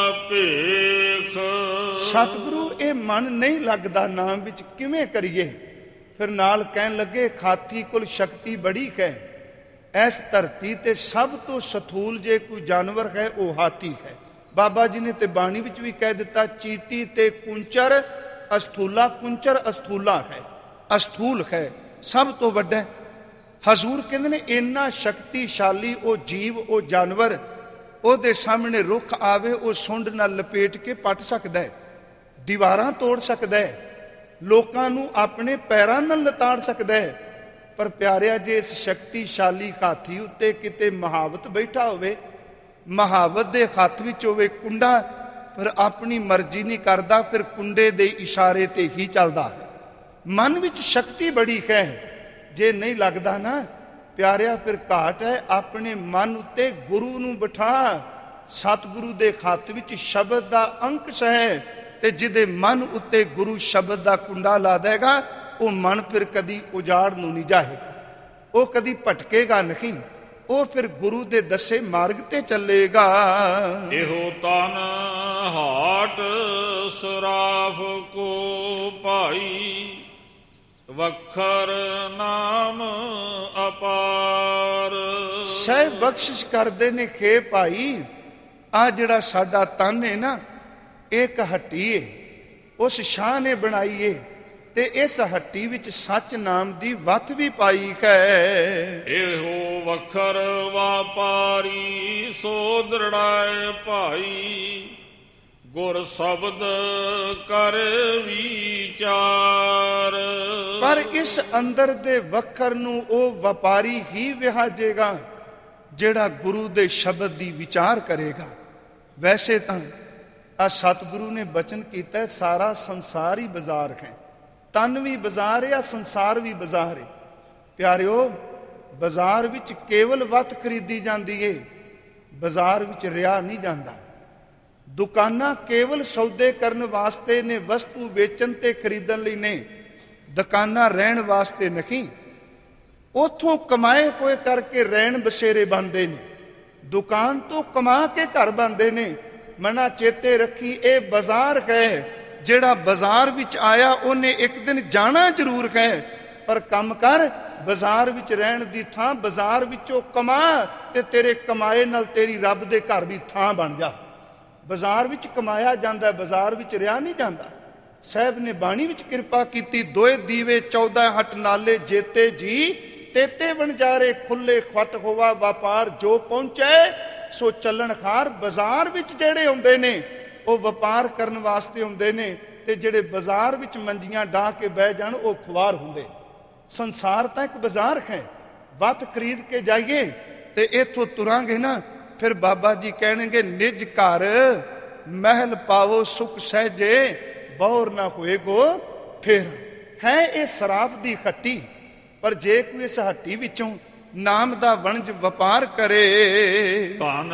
ਭੇਖ। ਸਤਿਗੁਰੂ ਇਹ ਮਨ ਨਹੀਂ ਲੱਗਦਾ ਨਾਮ ਵਿੱਚ, ਕਿਵੇਂ ਕਰੀਏ? ਫਿਰ ਨਾਲ ਕਹਿਣ ਲੱਗੇ, ਖਾਤੀ ਕੁਲ ਸ਼ਕਤੀ ਬੜੀ ਕਹਿ, ਇਸ ਧਰਤੀ ਤੇ ਸਭ ਤੋਂ ਸਥੂਲ ਜੇ ਕੋਈ ਜਾਨਵਰ ਹੈ ਉਹ ਹਾਥੀ ਹੈ। ਬਾਬਾ ਜੀ ਨੇ ਤੇ ਬਾਣੀ ਵਿੱਚ ਵੀ ਕਹਿ ਦਿੱਤਾ, ਚੀਟੀ ਤੇ ਕੁੰਚਰ ਅਸਥੂਲਾ, ਕੁੰਚਰ ਅਸਥੂਲਾ ਹੈ, ਅਸਥੂਲ ਹੈ, ਸਭ ਤੋਂ ਵੱਡਾ। ਹਜ਼ੂਰ ਕਹਿੰਦੇ ਨੇ ਇੰਨਾ ਸ਼ਕਤੀਸ਼ਾਲੀ ਉਹ ਜੀਵ, ਉਹ ਜਾਨਵਰ, ਉਹਦੇ ਸਾਹਮਣੇ ਰੁੱਖ ਆਵੇ, ਉਹ ਸੁੰਡ ਨਾਲ ਲਪੇਟ ਕੇ ਪੱਟ ਸਕਦਾ ਹੈ, ਦੀਵਾਰਾਂ ਤੋੜ ਸਕਦਾ ਹੈ, ਲੋਕਾਂ ਨੂੰ ਆਪਣੇ ਪੈਰਾਂ ਨਾਲ ਲਤਾੜ ਸਕਦਾ ਹੈ। ਪਰ ਪਿਆਰਿਆ, ਜੇ ਇਸ ਸ਼ਕਤੀਸ਼ਾਲੀ ਹਾਥੀ ਉੱਤੇ ਕਿਤੇ ਮਹਾਵਤ ਬੈਠਾ ਹੋਵੇ, ਮਹਾਵਤ ਦੇ ਹੱਥ ਵਿੱਚ ਹੋਵੇ ਕੁੰਡਾ, ਪਰ ਆਪਣੀ ਮਰਜ਼ੀ ਨਹੀਂ ਕਰਦਾ, ਫਿਰ ਕੁੰਡੇ ਦੇ ਇਸ਼ਾਰੇ ਤੇ ਹੀ ਚੱਲਦਾ ਹੈ। ਮਨ ਵਿੱਚ ਸ਼ਕਤੀ ਬੜੀ ਹੈ, ਜੇ ਨਹੀਂ ਲੱਗਦਾ ਨਾ ਪਿਆਰਿਆ, ਫਿਰ ਘਾਟ ਹੈ। ਆਪਣੇ ਮਨ ਉੱਤੇ ਗੁਰੂ ਨੂੰ ਬਿਠਾ, ਸਤਿਗੁਰੂ ਦੇ ਹੱਥ ਵਿੱਚ ਸ਼ਬਦ ਦਾ ਅੰਕਸ਼ ਹੈ, ਤੇ ਜਿਹਦੇ ਮਨ ਉੱਤੇ ਗੁਰੂ ਸ਼ਬਦ ਦਾ ਕੁੰਡਾ ਲਾ ਦੇਗਾ, ਉਹ ਮਨ ਫਿਰ ਕਦੀ ਉਜਾੜ ਨੂੰ ਨਹੀਂ ਜਾਏਗਾ, ਉਹ ਕਦੀ ਭਟਕੇਗਾ ਨਹੀਂ, ਉਹ ਫਿਰ ਗੁਰੂ ਦੇ ਦੱਸੇ ਮਾਰਗ ਤੇ ਚੱਲੇਗਾ। ਇਹੋ ਤਨ ਹਾਟ ਸਰਾਫ ਕੋ ਭਾਈ, ਵਖਰ ਨਾਮ ਅਪਾਰ। ਸਹਿ ਬਖਸ਼ਿਸ਼ ਕਰਦੇ ਨੇ ਖੇ ਭਾਈ, ਆ ਜਿਹੜਾ ਸਾਡਾ ਤਨ ਹੈ ਨਾ, ਇੱਕ ਹੱਟੀ ਏ, ਉਸ ਸ਼ਾਹ ਨੇ ਬਣਾਈ ਏ, ਤੇ ਇਸ ਹੱਟੀ ਵਿੱਚ ਸੱਚ ਨਾਮ ਦੀ ਵੱਤ ਵੀ ਪਾਈ ਹੈ। ਇਹੋ ਵਖਰ ਵਾਪਾਰੀ ਸੋ ਦ੍ਰਿੜਾਏ ਭਾਈ, ਗੁਰ ਸ਼ਬਦ ਕਰ ਵਿਚਾਰ। ਪਰ ਇਸ ਅੰਦਰ ਦੇ ਵਖਰ ਨੂੰ ਉਹ ਵਪਾਰੀ ਹੀ ਵਿਹਾਜੇਗਾ ਜਿਹੜਾ ਗੁਰੂ ਦੇ ਸ਼ਬਦ ਦੀ ਵਿਚਾਰ ਕਰੇਗਾ। ਵੈਸੇ ਤਾਂ ਆ ਸਤਿਗੁਰੂ ਨੇ ਬਚਨ ਕੀਤਾ, ਸਾਰਾ ਸੰਸਾਰ ਹੀ ਬਾਜ਼ਾਰ ਹੈ, ਤਨ ਵੀ ਬਾਜ਼ਾਰ ਹੈ, ਸੰਸਾਰ ਵੀ ਬਾਜ਼ਾਰ ਹੈ। ਪਿਆਰਿਓ, ਬਾਜ਼ਾਰ ਵਿੱਚ ਕੇਵਲ ਵੱਤ ਖਰੀਦੀ ਜਾਂਦੀ ਏ, ਬਾਜ਼ਾਰ ਵਿੱਚ ਰਿਆ ਨਹੀਂ ਜਾਂਦਾ। ਦੁਕਾਨਾਂ ਕੇਵਲ ਸੌਦੇ ਕਰਨ ਵਾਸਤੇ ਨੇ, ਵਸਤੂ ਵੇਚਣ ਤੇ ਖਰੀਦਣ ਲਈ ਨੇ, ਦੁਕਾਨਾਂ ਰਹਿਣ ਵਾਸਤੇ ਨਹੀਂ। ਉਥੋਂ ਕਮਾਏ ਹੋਏ ਕਰਕੇ ਰਹਿਣ ਬਸੇਰੇ ਬਣਦੇ ਨੇ, ਦੁਕਾਨ ਤੋਂ ਕਮਾ ਕੇ ਘਰ ਬਣਦੇ ਨੇ। ਮਨਾ ਚੇਤੇ ਰੱਖੀ, ਇਹ ਬਾਜ਼ਾਰ ਹੈ। ਜਿਹੜਾ ਬਾਜ਼ਾਰ ਵਿੱਚ ਆਇਆ ਉਹਨੇ ਇੱਕ ਦਿਨ ਜਾਣਾ ਜ਼ਰੂਰ ਹੈ, ਪਰ ਕੰਮ ਕਰ, ਬਾਜ਼ਾਰ ਵਿੱਚ ਰਹਿਣ ਦੀ ਥਾਂ ਬਾਜ਼ਾਰ ਵਿੱਚੋਂ ਕਮਾ, ਤੇ ਤੇਰੇ ਕਮਾਏ ਨਾਲ ਤੇਰੀ ਰੱਬ ਦੇ ਘਰ ਵੀ ਥਾਂ ਬਣ ਜਾ। ਬਾਜ਼ਾਰ ਵਿੱਚ ਕਮਾਇਆ ਜਾਂਦਾ, ਬਾਜ਼ਾਰ ਵਿੱਚ ਰਿਹਾ ਨਹੀਂ ਜਾਂਦਾ। ਸਾਹਿਬ ਨੇ ਬਾਣੀ ਵਿੱਚ ਕਿਰਪਾ ਕੀਤੀ, ਦੋਏ ਦੀਵੇ ਚੌਦਾਂ ਹੱਟ ਨਾਲੇ ਜੇਤੇ ਜੀ, ਤੇਤੇ ਵਣਜਾਰੇ ਖੁੱਲੇ ਖੱਟ ਹੋਵਾ ਵਪਾਰ, ਜੋ ਪਹੁੰਚੇ ਸੋ ਚੱਲਣ ਖਾਰ। ਬਾਜ਼ਾਰ ਵਿੱਚ ਜਿਹੜੇ ਆਉਂਦੇ ਨੇ ਉਹ ਵਪਾਰ ਕਰਨ ਵਾਸਤੇ ਹੁੰਦੇ ਨੇ, ਤੇ ਜਿਹੜੇ ਬਾਜ਼ਾਰ ਵਿੱਚ ਮੰਜੀਆਂ ਡਾਹ ਕੇ ਬਹਿ ਜਾਣ ਉਹ ਖੁਆਰ ਹੁੰਦੇ। ਸੰਸਾਰ ਤਾਂ ਇੱਕ ਬਾਜ਼ਾਰ ਹੈ, ਵੱਤ ਖਰੀਦ ਕੇ ਜਾਈਏ ਤੇ ਇੱਥੋਂ ਤੁਰਾਂਗੇ ਨਾ, ਫਿਰ ਬਾਬਾ ਜੀ ਕਹਿਣਗੇ, ਨਿਜ ਘਰ ਮਹਿਲ ਪਾਵੋ ਸੁਖ ਸਹਿਜੇ, ਬੌਰ ਨਾ ਹੋਏਗੋ ਫੇਰ। ਹੈ ਇਹ ਸਰਾਫ ਦੀ ਹੱਟੀ, ਪਰ ਜੇ ਕੋਈ ਇਸ ਹੱਟੀ ਵਿੱਚੋਂ ਨਾਮ ਦਾ ਵਣਜ ਵਪਾਰ ਕਰੇ। ਧਨ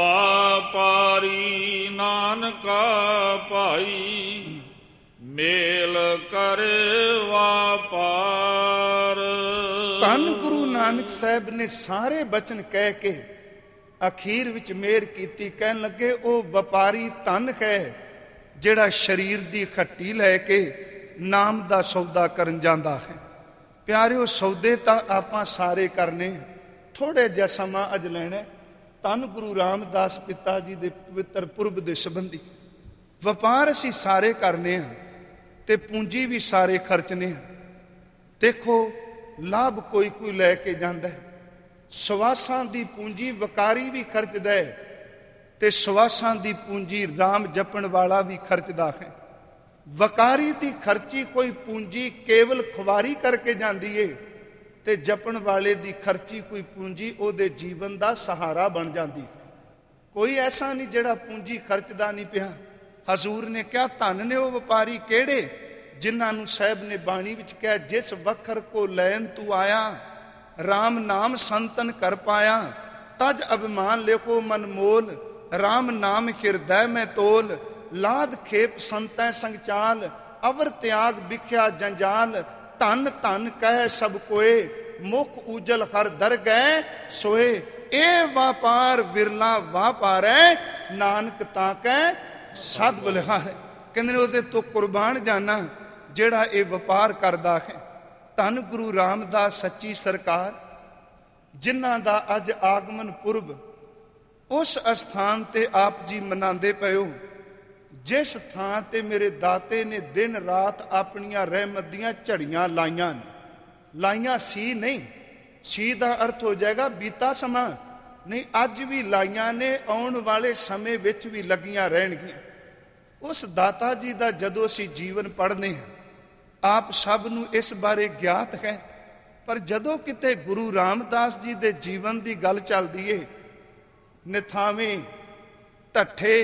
ਵਾਪਾਰੀ ਨਾਨਕਾ ਭਾਈ, ਮੇਲ ਕਰੇ ਵਾਪਾਰ। ਧੰਨ ਗੁਰੂ ਨਾਨਕ ਸਾਹਿਬ ਨੇ ਸਾਰੇ ਬਚਨ ਕਹਿ ਕੇ ਅਖੀਰ ਵਿੱਚ ਮਿਹਰ ਕੀਤੀ, ਕਹਿਣ ਲੱਗੇ, ਉਹ ਵਪਾਰੀ ਧਨ ਹੈ ਜਿਹੜਾ ਸਰੀਰ ਦੀ ਖੱਟੀ ਲੈ ਕੇ ਨਾਮ ਦਾ ਸੌਦਾ ਕਰਨ ਜਾਂਦਾ ਹੈ। ਪਿਆਰਿਓ, ਸੌਦੇ ਤਾਂ ਆਪਾਂ ਸਾਰੇ ਕਰਨੇ, ਥੋੜੇ ਜਿਹਾ ਸਮਾਂ ਅਜ ਲੈਣਾ। ਧੰਨ ਗੁਰੂ ਰਾਮਦਾਸ ਪਿਤਾ ਜੀ ਦੇ ਪਵਿੱਤਰ ਪੁਰਬ ਦੇ ਸੰਬੰਧੀ ਵਪਾਰ ਅਸੀਂ ਸਾਰੇ ਕਰਨੇ ਹਾਂ, ਤੇ ਪੂੰਜੀ ਵੀ ਸਾਰੇ ਖਰਚਨੇ ਹਾਂ। ਦੇਖੋ, ਲਾਭ ਕੋਈ ਕੋਈ ਲੈ ਕੇ ਜਾਂਦਾ ਹੈ, ਸਵਾਸਾਂ ਦੀ ਪੂੰਜੀ ਵਕਾਰੀ ਵੀ ਖਰਚਦਾ ਹੈ, ਤੇ ਸਵਾਸਾਂ ਦੀ ਪੂੰਜੀ ਰਾਮ ਜਪਣ ਵਾਲਾ ਵੀ ਖਰਚਦਾ ਹੈ। ਵਕਾਰੀ ਦੀ ਖਰਚੀ ਕੋਈ ਪੂੰਜੀ ਕੇਵਲ ਖੁਆਰੀ ਕਰਕੇ ਜਾਂਦੀ ਏ, ਤੇ ਜਪਣ ਵਾਲੇ ਦੀ ਖਰਚੀ ਕੋਈ ਪੂੰਜੀ ਉਹਦੇ ਜੀਵਨ ਦਾ ਸਹਾਰਾ ਬਣ ਜਾਂਦੀ ਹੈ। ਕੋਈ ਐਸਾ ਨਹੀਂ ਜਿਹੜਾ ਪੂੰਜੀ ਖਰਚਦਾ ਨਹੀਂ ਪਿਆ। ਹਜ਼ੂਰ ਨੇ ਕਿਹਾ, ਧਨ ਨੇ ਉਹ ਵਪਾਰੀ ਕਿਹੜੇ ਜਿਨ੍ਹਾਂ ਨੂੰ ਸਾਹਿਬ ਨੇ ਬਾਣੀ ਵਿੱਚ ਕਿਹਾ, ਜਿਸ ਵਖਰ ਕੋ ਲੈਣ ਤੂੰ ਆਇਆ, ਰਾਮ ਨਾਮ ਸੰਤਨ ਕਰ ਪਾਇਆ, ਤਜ ਅਭਿਮਾਨ ਲਿਖੋ ਮਨ ਮੋਲ, ਰਾਮ ਨਾਮ ਹਿਰਦੈ ਮੈਂ ਤੋਲ, ਲਾਦ ਖੇਪ ਸੰਤੈ ਸੰਗ ਚਾਲ, ਅਵਰ ਤਿਆਗ ਵਿਖਿਆ ਜੰਜਾਲ, ਧਨ ਧਨ ਕਹਿ ਸਭ ਕੋਏ, ਮੁਖ ਉਜਲ ਹਰ ਦਰ ਗਏ ਸੋਏ, ਇਹ ਵਪਾਰ ਵਿਰਲਾ ਵਾਪਾਰੈ, ਨਾਨਕ ਤਾਂ ਕਹਿ ਸਦ ਬਲਿਹਾਰ। ਕਹਿੰਦੇ ਨੇ ਉਹਦੇ ਤੋਂ ਕੁਰਬਾਨ ਜਾਣਾ ਜਿਹੜਾ ਇਹ ਵਪਾਰ ਕਰਦਾ ਹੈ। ਧੰਨ ਗੁਰੂ ਰਾਮਦਾਸ ਸੱਚੀ ਸਰਕਾਰ, ਜਿਨ੍ਹਾਂ ਦਾ ਅੱਜ ਆਗਮਨ ਪੁਰਬ ਉਸ ਅਸਥਾਨ ਤੇ ਆਪ ਜੀ ਮਨਾਉਂਦੇ ਪਏ ਹੋ ਜਿਸ ਥਾਂ ਤੇ ਮੇਰੇ ਦਾਤੇ ਨੇ ਦਿਨ ਰਾਤ ਆਪਣੀਆਂ ਰਹਿਮਤ ਦੀਆਂ ਝੜੀਆਂ ਲਾਈਆਂ ਨੇ। ਲਾਈਆਂ ਸੀ ਨਹੀਂ, ਸੀ ਦਾ ਅਰਥ ਹੋ ਜਾਏਗਾ ਬੀਤਾ ਸਮਾਂ ਨਹੀਂ, ਅੱਜ ਵੀ ਲਾਈਆਂ ਨੇ, ਆਉਣ ਵਾਲੇ ਸਮੇਂ ਵਿੱਚ ਵੀ ਲੱਗੀਆਂ ਰਹਿਣਗੀਆਂ। ਉਸ ਦਾਤਾ ਜੀ ਦਾ ਜਦੋਂ ਅਸੀਂ ਜੀਵਨ ਪੜ੍ਹਦੇ ਹਾਂ, ਆਪ ਸਭ ਨੂੰ ਇਸ ਬਾਰੇ ਗਿਆਤ ਹੈ, ਪਰ ਜਦੋਂ ਕਿਤੇ ਗੁਰੂ ਰਾਮਦਾਸ ਜੀ ਦੇ ਜੀਵਨ ਦੀ ਗੱਲ ਚੱਲਦੀ ਏ, ਨਿਥਾਵੇਂ, ਢੱਠੇ,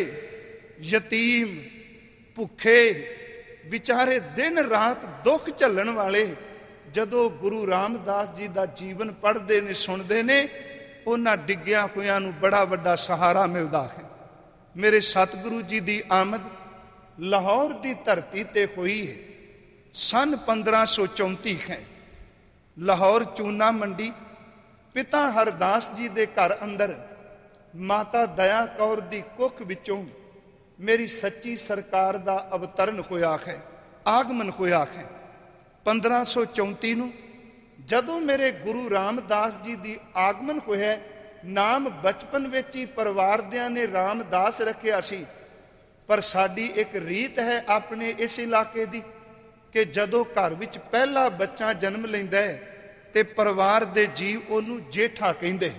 ਯਤੀਮ, ਭੁੱਖੇ, ਵਿਚਾਰੇ ਦਿਨ ਰਾਤ ਦੁੱਖ ਝੱਲਣ ਵਾਲੇ ਜਦੋਂ ਗੁਰੂ ਰਾਮਦਾਸ ਜੀ ਦਾ ਜੀਵਨ ਪੜ੍ਹਦੇ ਨੇ, ਸੁਣਦੇ ਨੇ, ਉਹਨਾਂ ਡਿੱਗਿਆ ਹੋਇਆਂ ਨੂੰ ਬੜਾ ਵੱਡਾ ਸਹਾਰਾ ਮਿਲਦਾ ਹੈ। ਮੇਰੇ ਸਤਿਗੁਰੂ ਜੀ ਦੀ ਆਮਦ ਲਾਹੌਰ ਦੀ ਧਰਤੀ ਤੇ ਹੋਈ ਹੈ ਸੰਨ ਪੰਦਰਾਂ ਸੌ ਚੌਂਤੀ ਹੈ। ਲਾਹੌਰ ਚੂਨਾ ਮੰਡੀ ਪਿਤਾ ਹਰਦਾਸ ਜੀ ਦੇ ਘਰ ਅੰਦਰ ਮਾਤਾ ਦਇਆ ਕੌਰ ਦੀ ਕੁੱਖ ਵਿੱਚੋਂ ਮੇਰੀ ਸੱਚੀ ਸਰਕਾਰ ਦਾ ਅਵਤਰਨ ਹੋਇਆ ਹੈ, ਆਗਮਨ ਹੋਇਆ ਹੈ। ਪੰਦਰਾਂ ਸੌ ਚੌਂਤੀ ਨੂੰ ਜਦੋਂ ਮੇਰੇ ਗੁਰੂ ਰਾਮਦਾਸ ਜੀ ਦੀ ਆਗਮਨ ਹੋਇਆ, ਨਾਮ ਬਚਪਨ ਵਿੱਚ ਹੀ ਪਰਿਵਾਰਦਿਆਂ ਨੇ ਰਾਮਦਾਸ ਰੱਖਿਆ ਸੀ, ਪਰ ਸਾਡੀ ਇੱਕ ਰੀਤ ਹੈ ਆਪਣੇ ਇਸ ਇਲਾਕੇ ਦੀ ਕਿ ਜਦੋਂ ਘਰ ਵਿੱਚ ਪਹਿਲਾ ਬੱਚਾ ਜਨਮ ਲੈਂਦਾ ਹੈ ਤੇ ਪਰਿਵਾਰ ਦੇ ਜੀਵ ਉਹਨੂੰ ਜੇਠਾ ਕਹਿੰਦੇ।